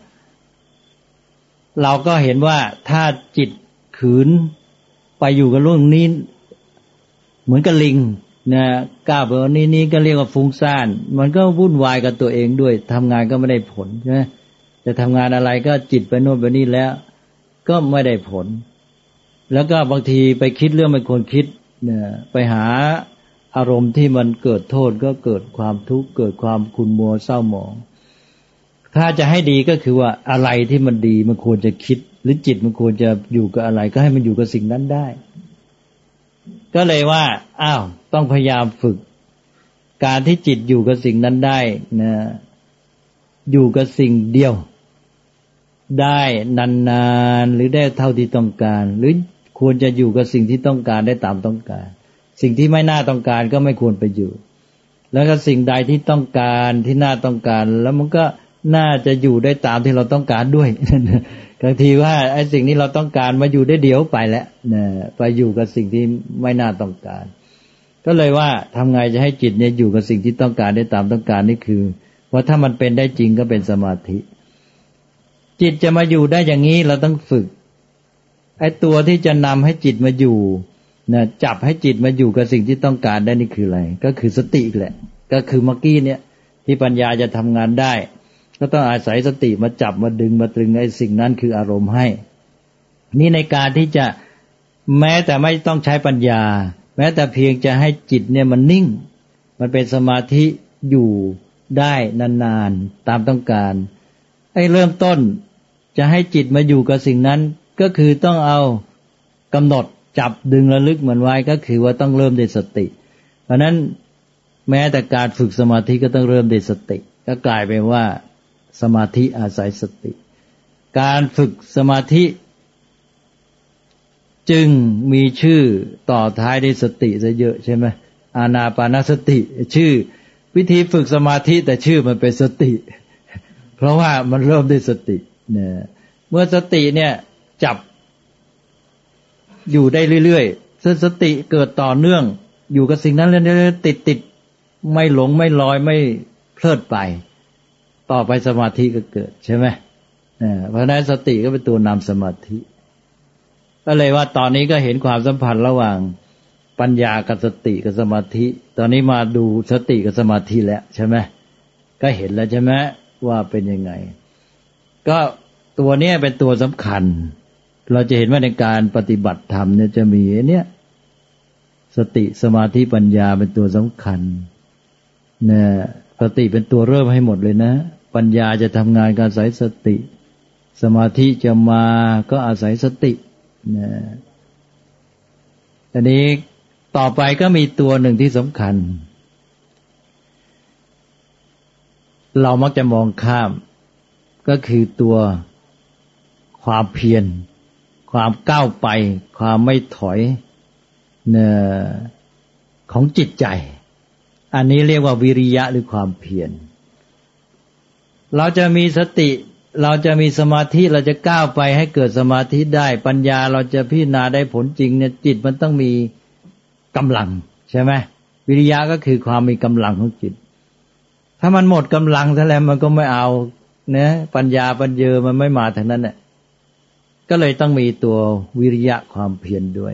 เราก็เห็นว่าถ้าจิตขืนไปอยู่กับเรื่องนี้เหมือนกับลิงนะก้าวไปวันนี้นี้ก็เรียกว่าฟุ้งซ่านมันก็วุ่นวายกับตัวเองด้วยทำงานก็ไม่ได้ผลใช่ไหมจะทำงานอะไรก็จิตไปโน่นไปนี่แล้วก็ไม่ได้ผลแล้วก็บางทีไปคิดเรื่องไม่ควรคิดเนี่ยไปหาอารมณ์ที่มันเกิดโทษก็เกิดความทุกข์เกิดความขุ่นมัวเศร้าหมองถ้าจะให้ดีก็คือว่าอะไรที่มันดีมันควรจะคิดหรือจิตมันควรจะอยู่กับอะไรก็ให้มันอยู่กับสิ่งนั้นได้ก็เลยว่าอ้าวต้องพยายามฝึกการที่จิตอยู่กับสิ่งนั้นได้นะอยู่กับสิ่งเดียวได้นานๆหรือได้เท่าที่ต้องการหรือควรจะอยู่กับสิ่งที่ต้องการได้ตามต้องการสิ่งที่ไม่น่าต้องการก็ไม่ควรไปอยู่แล้วก็สิ่งใดที่ต้องการที่น่าต้องการแล้วมันก็น่าจะอยู่ได้ตามที่เราต้องการด้วยบางทีว่าไอ้สิ่งนี้เราต้องการมาอยู่ได้เดี๋ยวไปแล้วนะไปอยู่กับสิ่งที่ไม่น่าต้องการก็เลยว่าทำไงจะให้จิตเนี่ยอยู่กับสิ่งที่ต้องการได้ตามต้องการนี่คือว่าถ้ามันเป็นได้จริงก็เป็นสมาธิจิตจะมาอยู่ได้อย่างนี้เราต้องฝึกไอ้ตัวที่จะนำให้จิตมาอยู่นะจับให้จิตมาอยู่กับสิ่งที่ต้องการได้นี่คืออะไรก็คือสติแหละก็คือเมื่อกี้เนี่ยที่ปัญญาจะทำงานได้ก็ต้องอาศัยสติมาจับมาดึงมาตรึงไอ้สิ่งนั้นคืออารมณ์ให้นี่ในการที่จะแม้แต่ไม่ต้องใช้ปัญญาแม้แต่เพียงจะให้จิตเนี่ยมันนิ่งมันเป็นสมาธิอยู่ได้นานๆตามต้องการไอ้เริ่มต้นจะให้จิตมาอยู่กับสิ่งนั้นก็คือต้องเอากำหนดจับดึงระลึกมันไว้ก็คือว่าต้องเริ่มด้วยสติเพราะนั้นแม้แต่การฝึกสมาธิก็ต้องเริ่มด้วยสติก็กลายเป็นว่าสมาธิอาศัยสติการฝึกสมาธิจึงมีชื่อต่อท้ายด้วยสติซะเยอะใช่ไหมอานาปานสติชื่อวิธีฝึกสมาธิแต่ชื่อมันเป็นสติเพราะว่ามันเริ่มด้วยสติเนี่ยเมื่อสติเนี่ยจับอยู่ได้เรื่อยๆซึ่งสติเกิดต่อเนื่องอยู่กับสิ่งนั้นเรื่อยๆติดๆไม่หลงไม่ลอยไม่เพลิดไปต่อไปสมาธิก็เกิดใช่ไหมเพราะฉะนั้นสติก็เป็นตัวนำสมาธิก็เลยว่าตอนนี้ก็เห็นความสัมพันธ์ระหว่างปัญญากับสติกับสมาธิตอนนี้มาดูสติกับสมาธิแล้วใช่ไหมก็เห็นแล้วใช่ไหมว่าเป็นยังไงก็ตัวนี้เป็นตัวสำคัญเราจะเห็นว่าในการปฏิบัติธรรมเนี่ยจะมีเนี่ยสติสมาธิปัญญาเป็นตัวสำคัญเนี่ยสติเป็นตัวเริ่มให้หมดเลยนะปัญญาจะทำงานการอาศัยสติสมาธิจะมาก็อาศัยสตินะอันนี้ต่อไปก็มีตัวหนึ่งที่สำคัญเรามักจะมองข้ามก็คือตัวความเพียรความก้าวไปความไม่ถอยเนี่ยของจิตใจอันนี้เรียกว่าวิริยะหรือความเพียรเราจะมีสติเราจะมีสมาธิเราจะก้าวไปให้เกิดสมาธิได้ปัญญาเราจะพิจารณาได้ผลจริงเนี่ยจิตมันต้องมีกำลังใช่ไหมวิริยะก็คือความมีกำลังของจิตถ้ามันหมดกำลังซะแล้วมันก็ไม่เอาเนี่ยปัญญาปัญเยอมันไม่มาทางนั้นเนี่ยก็เลยต้องมีตัววิริยะความเพียรด้วย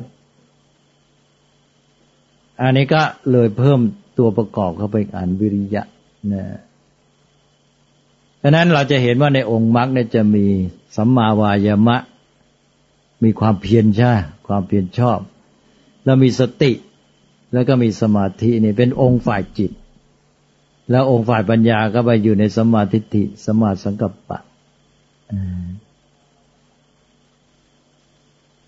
อันนี้ก็เลยเพิ่มตัวประกอบเข้าไปอีกอันวิริยะนะดังนั้นเราจะเห็นว่าในองค์มรรคเนี่ยจะมีสัมมาวายามะมีความเพียรใช่ความเพียรชอบแล้วมีสติแล้วก็มีสมาธินี่เป็นองค์ฝ่ายจิตแล้วองค์ฝ่ายปัญญาก็ไปอยู่ในสัมมาทิฏฐิสัมมาสังกัปปะ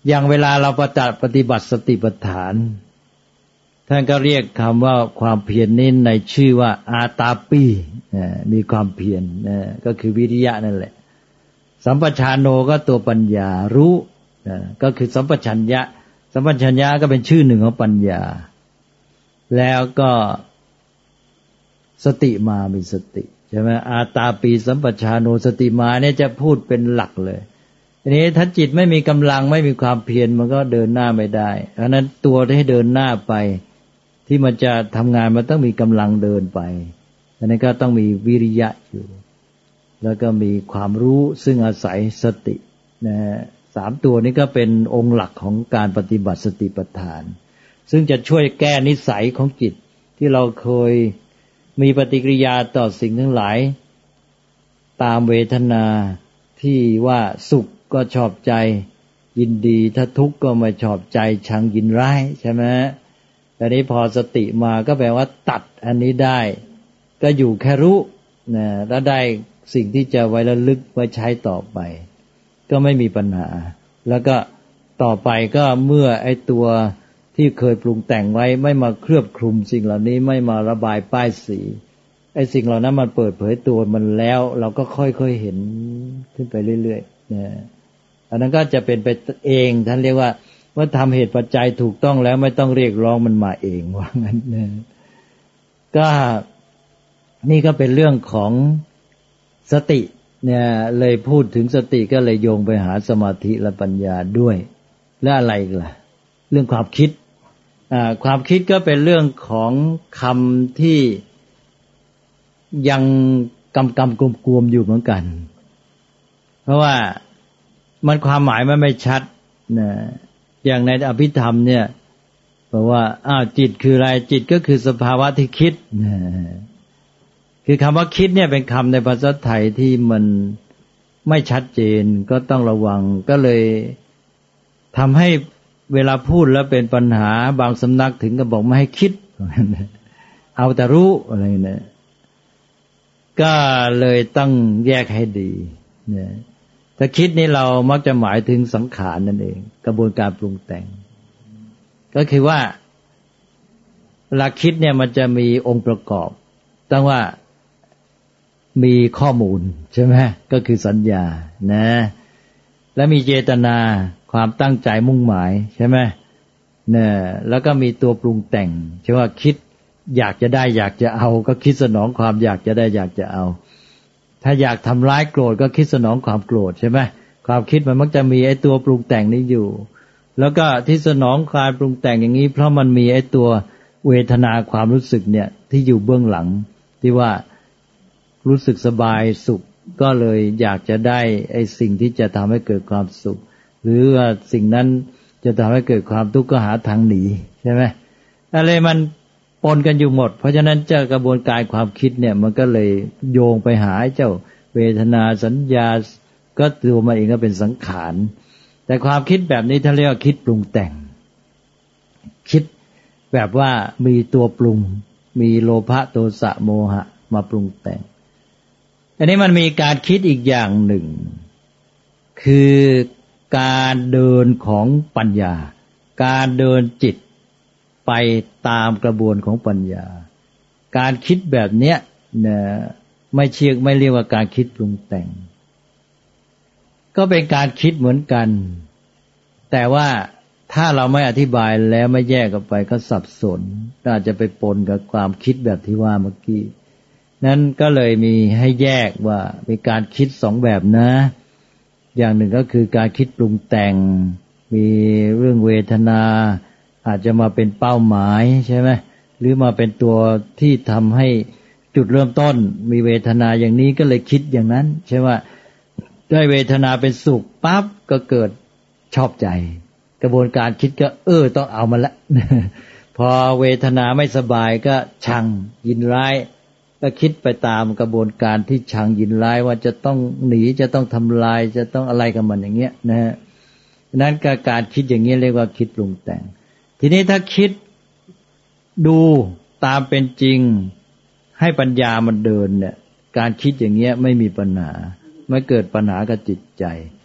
อย่างเวลาเราปฏิบัติสติปัฏฐานท่านก็เรียกคำว่าความเพียรนี้ในชื่อว่าอาตาปีมีความเพียรก็คือวิริยะนั่นแหละสัมปชานโนก็ตัวปัญญารู้ก็คือสัมปชัญญะสัมปชัญญะก็เป็นชื่อหนึ่งของปัญญาแล้วก็สติมามีสติใช่ไหมอาตาปีสัมปชานโนสติมาเนี่ยจะพูดเป็นหลักเลยทีนี้ถ้าจิตไม่มีกำลังไม่มีความเพียรมันก็เดินหน้าไม่ได้เพราะนั้นตัวที่ให้เดินหน้าไปที่มันจะทำงานมันต้องมีกำลังเดินไปดังนั้นก็ต้องมีวิริยะอยู่แล้วก็มีความรู้ซึ่งอาศัยสตินะสามตัวนี้ก็เป็นองค์หลักของการปฏิบัติสติปัฏฐานซึ่งจะช่วยแก้นิสัยของจิตที่เราเคยมีปฏิกิริยาต่อสิ่งทั้งหลายตามเวทนาที่ว่าสุขก็ชอบใจยินดีถ้าทุกข์ก็ไม่ชอบใจชังยินร้ายใช่ไหมแต่นี้พอสติมาก็แปลว่าตัดอันนี้ได้ก็อยู่แค่รู้นะแล้วได้สิ่งที่จะไว้ระลึกไว้ใช้ต่อไปก็ไม่มีปัญหาแล้วก็ต่อไปก็เมื่อไอ้ตัวที่เคยปรุงแต่งไว้ไม่มาเคลือบคลุมสิ่งเหล่านี้ไม่มาระบายป้ายสีไอ้สิ่งเหล่านั้นมันเปิดเผยตัวมันแล้วเราก็ค่อยๆเห็นขึ้นไปเรื่อยๆนะอันนั้นก็จะเป็นไปเองท่านเรียกว่าเมื่อทำเหตุปัจจัยถูกต้องแล้วไม่ต้องเรียกร้องมันมาเองว่างั้นนะก็นี่ก็เป็นเรื่องของสติเนี่ยเลยพูดถึงสติก็เลยโยงไปหาสมาธิและปัญญาด้วยและอะไรอีกล่ะเรื่องความคิดอ่าความคิดก็เป็นเรื่องของคำที่ยังกำกำกลมกลมอยู่เหมือนกันเพราะว่ามันความหมายมันไม่ชัดนะอย่างในอภิธรรมเนี่ยบอกว่าอ้าวจิตคืออะไรจิตก็คือสภาวะที่คิดนะคือคำว่าคิดเนี่ยเป็นคำในภาษาไทยที่มันไม่ชัดเจนก็ต้องระวังก็เลยทำให้เวลาพูดแล้วเป็นปัญหาบางสำนักถึงก็บอกไม่ให้คิดเอาแต่รู้อะไรเนี่ยก็เลยต้องแยกให้ดีเนี่ยถ้าคิดนี่เรามักจะหมายถึงสังขารนั่นเองกระบวนการปรุงแต่งก็คือว่าหลักคิดเนี่ยมันจะมีองค์ประกอบต้องว่ามีข้อมูลใช่ไหมก็คือสัญญานะและมีเจตนาความตั้งใจมุ่งหมายใช่ไหมเนี่ยแล้วก็มีตัวปรุงแต่งใช่ว่าคิดอยากจะได้อยากจะเอาก็คิดสนองความอยากจะได้อยากจะเอาถ้าอยากทำร้ายโกรธก็คิดสนองความโกรธใช่ไหมความคิดมันมักจะมีไอ้ตัวปรุงแต่งนี้อยู่แล้วก็ที่สนองความปรุงแต่งอย่างนี้เพราะมันมีไอ้ตัวเวทนาความรู้สึกเนี่ยที่อยู่เบื้องหลังที่ว่ารู้สึกสบายสุขก็เลยอยากจะได้ไอ้สิ่งที่จะทำให้เกิดความสุขหรือว่าสิ่งนั้นจะทำให้เกิดความทุกข์ก็หาทางหนีใช่ไหมอะไรมันปนกันอยู่หมดเพราะฉะนั้นเจ้ากระบวนการความคิดเนี่ยมันก็เลยโยงไปหาเจ้าเวทนาสัญญาก็ตัวมาเองก็เป็นสังขารแต่ความคิดแบบนี้ท่านเรียกว่าคิดปรุงแต่งคิดแบบว่ามีตัวปรุงมีโลภะโทสะโมหะมาปรุงแต่งอันนี้มันมีการคิดอีกอย่างหนึ่งคือการเดินของปัญญาการเดินจิตไปตามกระบวนของปัญญาการคิดแบบเนี้ยนะไม่เชื่อไม่เรียกว่าการคิดปรุงแต่งก็เป็นการคิดเหมือนกันแต่ว่าถ้าเราไม่อธิบายแล้วไม่แยกออกไปก็สับสนอาจจะไปปนกับความคิดแบบที่ว่าเมื่อกี้นั้นก็เลยมีให้แยกว่ามีการคิดสองแบบนะอย่างหนึ่งก็คือการคิดปรุงแต่งมีเรื่องเวทนาอาจจะมาเป็นเป้าหมายใช่ไหมหรือมาเป็นตัวที่ทำให้จุดเริ่มต้นมีเวทนาอย่างนี้ก็เลยคิดอย่างนั้นใช่ว่าได้เวทนาเป็นสุขปั๊บก็เกิดชอบใจกระบวนการคิดก็เออต้องเอามันละ พอเวทนาไม่สบายก็ชังยินร้ายก็คิดไปตามกระบวนการที่ชังยินร้ายว่าจะต้องหนีจะต้องทำลายจะต้องอะไรกับมันอย่างเงี้ยนะฮะนั้นการคิดอย่างนี้เรียกว่าคิดปรุงแต่งทีนี้ถ้าคิดดูตามเป็นจริงให้ปัญญามันเดินเนี่ยการคิดอย่างเงี้ยไม่มีปัญหาไม่เกิดปัญหากับจิตใจ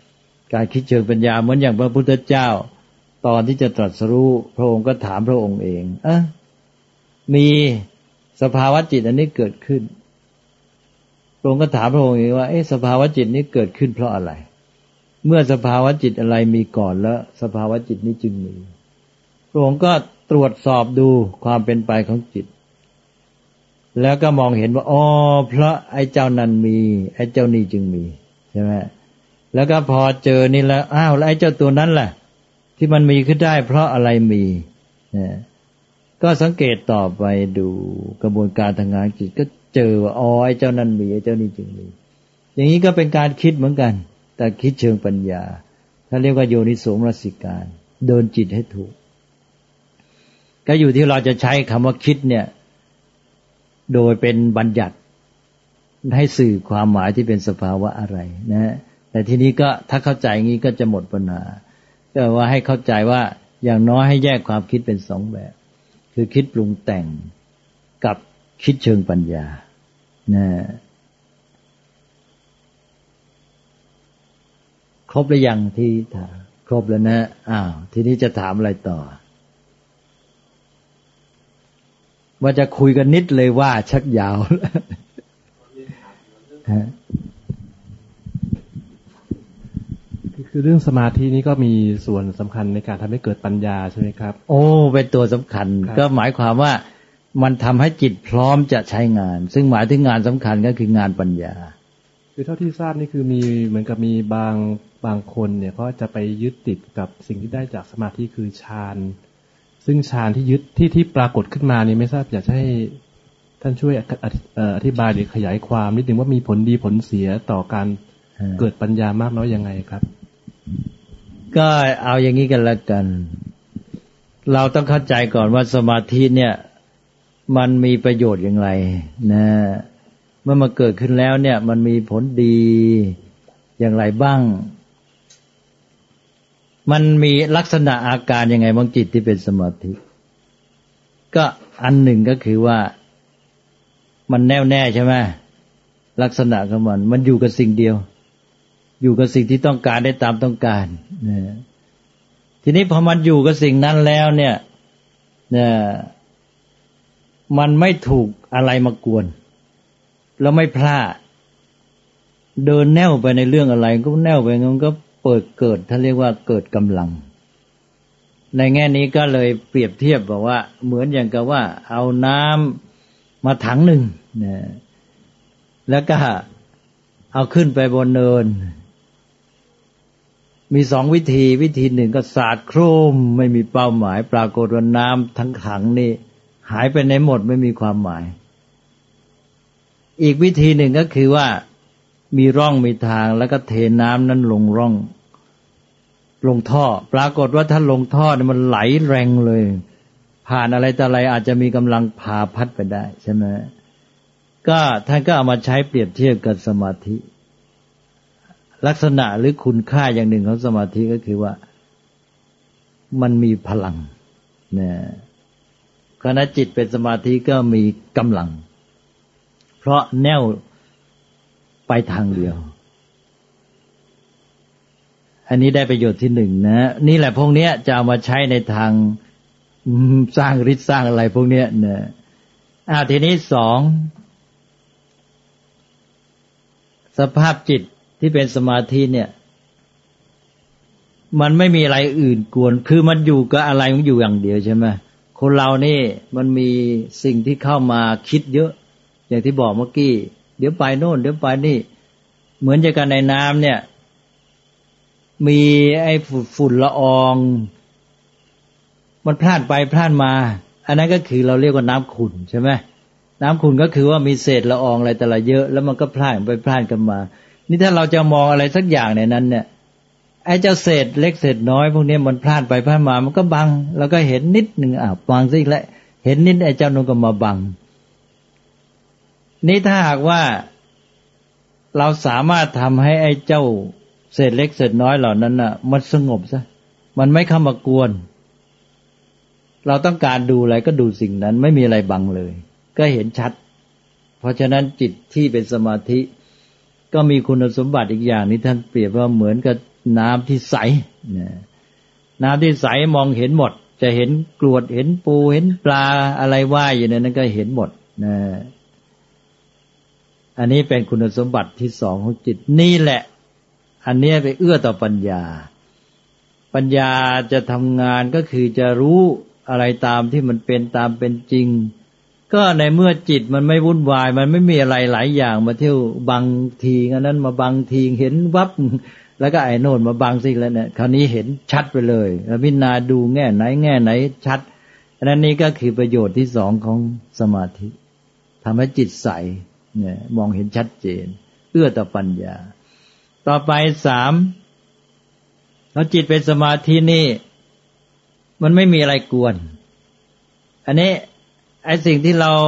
การคิดเชิงปัญญาเหมือนอย่างพระพุทธเจ้าตอนที่จะตรัสรู้พระองค์ก็ถามพระองค์เองเอ๊ะมีสภาวะจิตอันนี้เกิดขึ้นพระองค์ก็ถามพระองค์เองว่าเอ๊ะสภาวะจิตนี้เกิดขึ้นเพราะอะไรเมื่อสภาวะจิตอะไรมีก่อนแล้วสภาวะจิตนี้จึงมีพระองค์ก็ตรวจสอบดูความเป็นไปของจิตแล้วก็มองเห็นว่าอ๋อเพราะไอ้เจ้านั้นมีไอ้เจ้านี่จึงมีใช่ไหมแล้วก็พอเจอนี่แล้วอ้าวแล้วไอ้เจ้าตัวนั้นล่ะที่มันมีขึ้นได้เพราะอะไรมีเนี่ยก็สังเกตต่อไปดูกระบวนการทางงานจิตก็เจอว่าอ๋อไอ้เจ้านั้นมีไอ้เจ้านี่จึงมีอย่างนี้ก็เป็นการคิดเหมือนกันแต่คิดเชิงปัญญาถ้าเรียกว่าโยนิโสมนสิการเดินจิตให้ถูกก็อยู่ที่เราจะใช้คำว่าคิดเนี่ยโดยเป็นบัญญัติให้สื่อความหมายที่เป็นสภาวะอะไรนะแต่ทีนี้ก็ถ้าเข้าใจงี้ก็จะหมดปัญหาแต่ว่าให้เข้าใจว่าอย่างน้อยให้แยกความคิดเป็นสองแบบคือคิดปรุงแต่งกับคิดเชิงปัญญานะครบหรือยังที่ถามครบแล้วนะอ้าวทีนี้จะถามอะไรต่อว่าจะคุยกันนิดเลยว่าชักยาวคือเรื่องสมาธินี้ก็มีส่วนสำคัญในการทำให้เกิดปัญญาใช่ไหมครับโอ้เป็นตัวสำคัญก็หมายความว่ามันทำให้จิตพร้อมจะใช้งานซึ่งหมายถึงงานสำคัญก็คืองานปัญญาคือเท่าที่ทราบนี่คือมีเหมือนกับมีบางบางคนเนี่ยเขาจะไปยึดติดกับสิ่งที่ได้จากสมาธิคือฌานซึ่งฌานที่ยึดที่ที่ปรากฏขึ้นมานี่ไม่ทราบอยากให้ท่านช่วยอธิบายหรือขยายความนิดนึงว่ามีผลดีผลเสียต่อการเกิดปัญญามากน้อยยังไงครับก็เอาอย่างนี้กันละกันเราต้องเข้าใจก่อนว่าสมาธิเนี่ยมันมีประโยชน์อย่างไรนะเมื่อมาเกิดขึ้นแล้วเนี่ยมันมีผลดีอย่างไรบ้างมันมีลักษณะอาการยังไงบางจิตที่เป็นสมาธิก็อันหนึ่งก็คือว่ามันแน่วแน่ใช่ไหมลักษณะของมันมันอยู่กับสิ่งเดียวอยู่กับสิ่งที่ต้องการได้ตามต้องการนะทีนี้พอมันอยู่กับสิ่งนั้นแล้วเนี่ยนะมันไม่ถูกอะไรมากวนแล้วไม่พลาดเดินแน่วไปในเรื่องอะไรก็แน่วไปมันก็เปิดเกิดท่านเรียกว่าเกิดกำลังในแง่นี้ก็เลยเปรียบเทียบบอกว่าเหมือนอย่างกับว่าเอาน้ำมาถังหนึ่งนะแล้วก็เอาขึ้นไปบนเนินมีสองวิธีวิธีหนึ่งก็สาดโครมไม่มีเป้าหมายปรากฏว่าน้ำทั้งถังนี่หายไปไหนหมดไม่มีความหมายอีกวิธีหนึ่งก็คือว่ามีร่องมีทางแล้วก็เทน้ำนั้นลงร่องลงท่อปรากฏว่าถ้าลงท่อเนี่ยมันไหลแรงเลยผ่านอะไรต่ออะไรอาจจะมีกำลังพาพัดไปได้ใช่ไหมก็ท่านก็เอามาใช้เปรียบเทียบกับสมาธิลักษณะหรือคุณค่าอย่างหนึ่งของสมาธิก็คือว่ามันมีพลังนะขณะจิตเป็นสมาธิก็มีกำลังเพราะแน่วไปทางเดียวอันนี้ได้ประโยชน์ที่หนึ่งนะนี่แหละพวกนี้จะเอามาใช้ในทางสร้างฤทธิ์สร้างอะไรพวกนี้นะอ่าทีนี้สองสภาพจิตที่เป็นสมาธิเนี่ยมันไม่มีอะไรอื่นกวนคือมันอยู่กับอะไรมันอยู่อย่างเดียวใช่ไหมคนเรานี่มันมีสิ่งที่เข้ามาคิดเยอะอย่างที่บอกเมื่อกี้เดี๋ยวไปโน่นเดี๋ยวไปนี่เหมือนอย่างกันในน้ำเนี่ยมีไอ้ฝุ่นละอองมันพล่านไปพล่านมาอันนั้นก็คือเราเรียกว่าน้ำขุ่นใช่ไหมน้ำขุ่นก็คือว่ามีเศษละอองอะไรแต่ละเยอะแล้วมันก็พล่านไปพล่านกันมานี่ถ้าเราจะมองอะไรสักอย่างในนั้นเนี่ยไอ้เจ้าเศษเล็กเศษน้อยพวกนี้มันพล่านไปพล่านมามันก็บังแล้วก็เห็นนิดหนึ่งอ่ะบังซะอีกแล้วเห็นนิดไอ้เจ้านู้นก็มาบังนี่ถ้าหากว่าเราสามารถทำให้ไอ้เจ้าเศษเล็กเศษน้อยเหล่านั้นน่ะมันสงบซะมันไม่เข้ามากวนเราต้องการดูอะไรก็ดูสิ่งนั้นไม่มีอะไรบังเลยก็เห็นชัดเพราะฉะนั้นจิตที่เป็นสมาธิก็มีคุณสมบัติอีกอย่างนี้ท่านเปรียบว่าเหมือนกับน้ำที่ใสน้ำที่ใสมองเห็นหมดจะเห็นกรวดเห็นปูเห็นปลาอะไรว่ายอยู่ในนั้นก็เห็นหมดนะอันนี้เป็นคุณสมบัติที่สองของจิตนี่แหละอันนี้ไปเอื้อต่อปัญญาปัญญาจะทำงานก็คือจะรู้อะไรตามที่มันเป็นตามเป็นจริงก็ในเมื่อจิตมันไม่วุ่นวายมันไม่มีอะไรหลายอย่างมาเที่ยวบังทีอันนั้นมาบังทีเห็นวับแล้วก็ไอ้โน่นมาบังสิแล้วเนี่ยคราวนี้เห็นชัดไปเลยแล้วพิจารณาดูแง่ไหนแง่ไหนชัดอันนั้นนี่ก็คือประโยชน์ที่สองของสมาธิทำให้จิตใสเนี่ยมองเห็นชัดเจนเอื้อต่อปัญญาต่อไปสามแล้วจิตเป็นสมาธินี่มันไม่มีอะไรกวนอันนี้ไอ้สิ่งที่เรา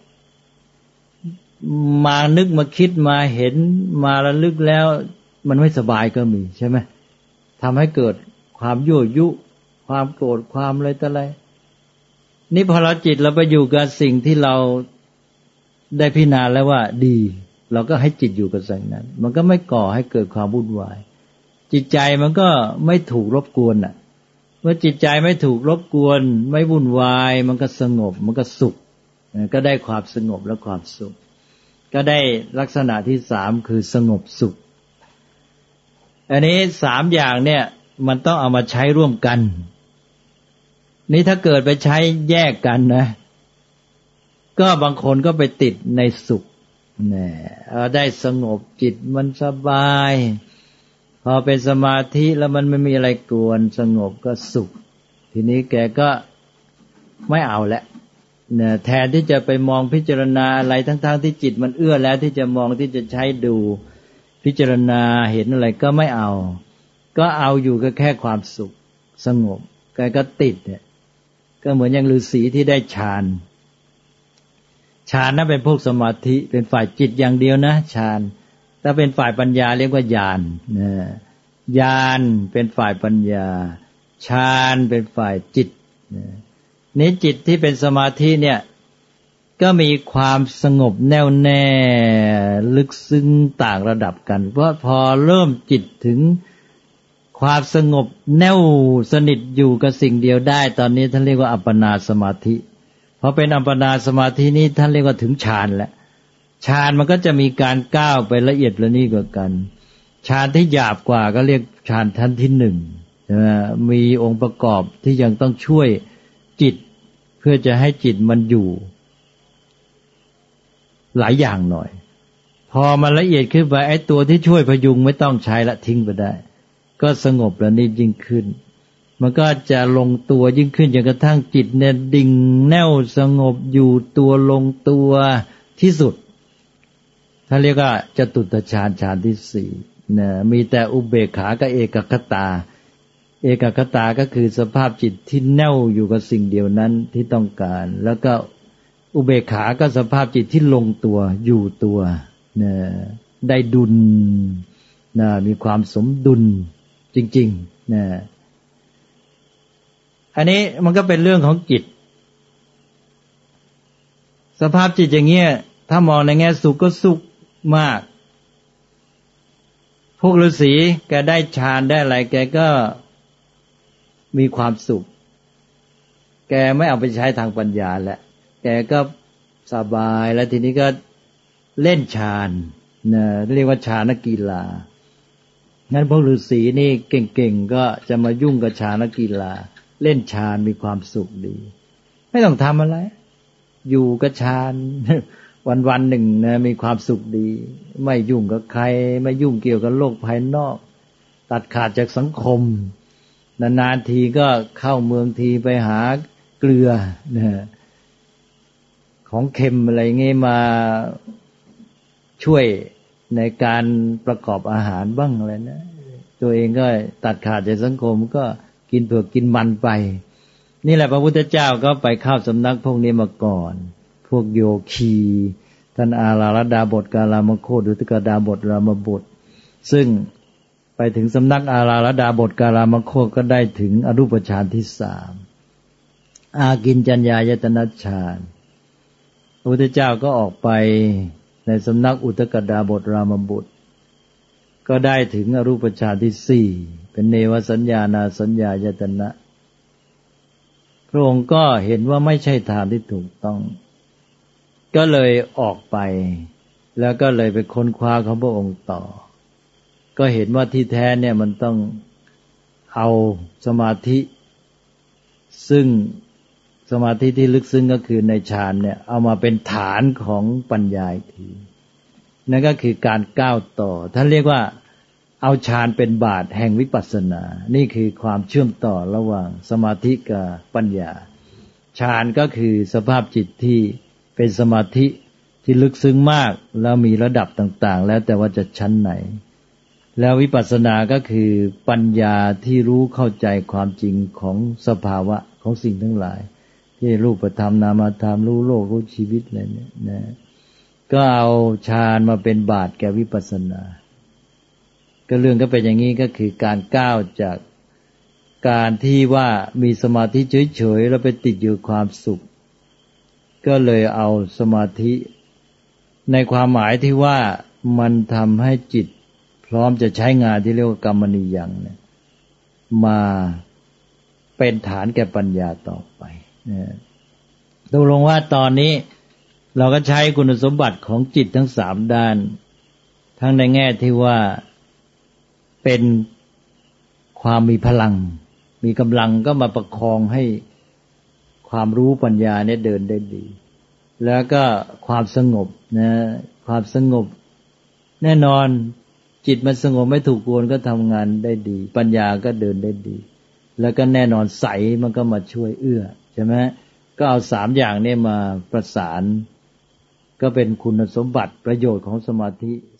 มานึกมาคิดมาเห็นมาระลึกแล้วมันไม่สบายก็มีใช่ไหมทำให้เกิดความยั่วยุความโกรธความอะไรต่ออะไรนี่พอเราจิตเราไปอยู่กับสิ่งที่เราได้พิจารณาแล้วว่าดีเราก็ให้จิตอยู่กับสิ่งนั้นมันก็ไม่ก่อให้เกิดความวุ่นวายจิตใจมันก็ไม่ถูกรบกวนน่ะเมื่อจิตใจไม่ถูกรบกวนไม่วุ่นวายมันก็สงบมันก็สุขก็ได้ความสงบและความสุขก็ได้ลักษณะที่สามคือสงบสุขอันนี้สามอย่างเนี่ยมันต้องเอามาใช้ร่วมกันนี่ถ้าเกิดไปใช้แยกกันนะก็บางคนก็ไปติดในสุขเนี่ยได้สงบจิตมันสบายพอเป็นสมาธิแล้วมันไม่มีอะไรกวนสงบก็สุขทีนี้แกก็ไม่เอาแล้วเนี่ยแทนที่จะไปมองพิจารณาอะไรทั้งๆที่จิตมันเอื้อแล้วที่จะมองที่จะใช้ดูพิจารณาเห็นอะไรก็ไม่เอาก็เอาอยู่ก็แค่ความสุขสงบแกก็ติดเนี่ยก็เหมือนอย่างฤาษีที่ได้ฌานฌานนั้นเป็นพวกสมาธิเป็นฝ่ายจิตอย่างเดียวนะฌานถ้าเป็นฝ่ายปัญญาเรียกว่าญาณนะญาณเป็นฝ่ายปัญญาฌานเป็นฝ่ายจิตนี้จิตที่เป็นสมาธิเนี่ยก็มีความสงบแน่วแน่ลึกซึ้งต่างระดับกันเพราะพอเริ่มจิตถึงความสงบแน่วสนิทอยู่กับสิ่งเดียวได้ตอนนี้ท่านเรียกว่าอัปปนาสมาธิพอเป็นอัปปนาสมาธินี้ท่านเรียกว่าถึงฌานแล้วฌานมันก็จะมีการก้าวไปละเอียดละนี่กว่ากันฌานที่หยาบกว่าก็เรียกฌานชั้นที่หนึ่งมีองค์ประกอบที่ยังต้องช่วยจิตเพื่อจะให้จิตมันอยู่หลายอย่างหน่อยพอมันละเอียดขึ้นไปไอ้ตัวที่ช่วยพยุงไม่ต้องใช้ละทิ้งไปได้ก็สงบละนี่ยิ่งขึ้นมันก็จะลงตัวยิ่งขึ้นจนกระทั่งจิตเนี่ยดิ่งแน่วสงบอยู่ตัวลงตัวที่สุดท่านเรียกว่าจตุตฌานฌานที่สี่นะมีแต่อุเบกขากับเอกคตาเอกคตาก็คือสภาพจิตที่แน่วอยู่กับสิ่งเดียวนั้นที่ต้องการแล้วก็อุเบกขาก็สภาพจิตที่ลงตัวอยู่ตัวนะได้ดุลนะมีความสมดุลจริงๆนะอันนี้มันก็เป็นเรื่องของจิตสภาพจิตอย่างเงี้ยถ้ามองในแง่สุขก็สุขมากพวกฤาษีแกได้ฌานได้อะไรแกก็มีความสุขแกไม่เอาไปใช้ทางปัญญาแล้วแกก็สบายแล้วทีนี้ก็เล่นฌานนะเรียกว่าฌานกีฬางั้นพวกฤาษีนี่เก่งๆก็จะมายุ่งกับฌานกีฬาเล่นฌานมีความสุขดีไม่ต้องทำอะไรอยู่กับฌานวันๆหนึ่งนะมีความสุขดีไม่ยุ่งกับใครไม่ยุ่งเกี่ยวกับโลกภายนอกตัดขาดจากสังคมนานๆทีก็เข้าเมืองทีไปหาเกลือนะของเค็มอะไรเงี้ยมาช่วยในการประกอบอาหารบ้างอะไรนะตัวเองก็ตัดขาดจากสังคมก็กินเผือกกินมันไปนี่แหละพระพุทธเจ้าก็ไปเข้าสำนักพวกนี้มาก่อนพวกโยคีท่านอาราลดาบทกาลามโคตอุทกดาบทรามบทซึ่งไปถึงสำนักอาราลดาบทกาลามโคตก็ได้ถึงอรูปฌานที่สามอากินจัญญายตนะฌานพระพุทธเจ้าก็ออกไปในสำนักอุทกดาบทรามบุตรก็ได้ถึงอรูปฌานที่สี่เป็นเนวสัญญานาสัญญายตนะพระองค์ก็เห็นว่าไม่ใช่ทางที่ถูกต้องก็เลยออกไปแล้วก็เลยไปค้นคว้าของพระองค์ต่อก็เห็นว่าที่แท้เนี่ยมันต้องเอาสมาธิซึ่งสมาธิที่ลึกซึ้งก็คือในฌานเนี่ยเอามาเป็นฐานของปัญญาอีกทีนั่นก็คือการก้าวต่อท่านเรียกว่าเอาฌานเป็นบาทแห่งวิปัสสนานี่คือความเชื่อมต่อระหว่างสมาธิกับปัญญาฌานก็คือสภาพจิตที่เป็นสมาธิที่ลึกซึ้งมากแล้วมีระดับต่างๆแล้วแต่ว่าจะชั้นไหนแล้ววิปัสสนาก็คือปัญญาที่รู้เข้าใจความจริงของสภาวะของสิ่งทั้งหลายที่รูปธรรมนามธรรมรู้โลกรู้ชีวิตอะไรเนี่ยนะก็เอาฌานมาเป็นบาทแก่วิปัสสนาก็เรื่องก็เป็นอย่างนี้ก็คือการก้าวจากการที่ว่ามีสมาธิเฉยๆแล้วไปติดอยู่ความสุขก็เลยเอาสมาธิในความหมายที่ว่ามันทำให้จิตพร้อมจะใช้งานที่เรียกว่ากรรมนิยังเนี่ยมาเป็นฐานแก่ปัญญาต่อไปนะตกลงว่าตอนนี้เราก็ใช้คุณสมบัติของจิตทั้งสามด้านทั้งในแง่ที่ว่าเป็นความมีพลังมีกำลังก็มาประคองให้ความรู้ปัญญาเนี่ยเดินได้ดีแล้วก็ความสงบนะความสงบแน่นอนจิตมันสงบไม่ถูกกวนก็ทำงานได้ดีปัญญาก็เดินได้ดีแล้วก็แน่นอนใสมันก็มาช่วยเอื้อใช่ไหมก็เอาสามอย่างนี้มาประสานก็เป็นคุณสมบัติประโยชน์ของสมาธิ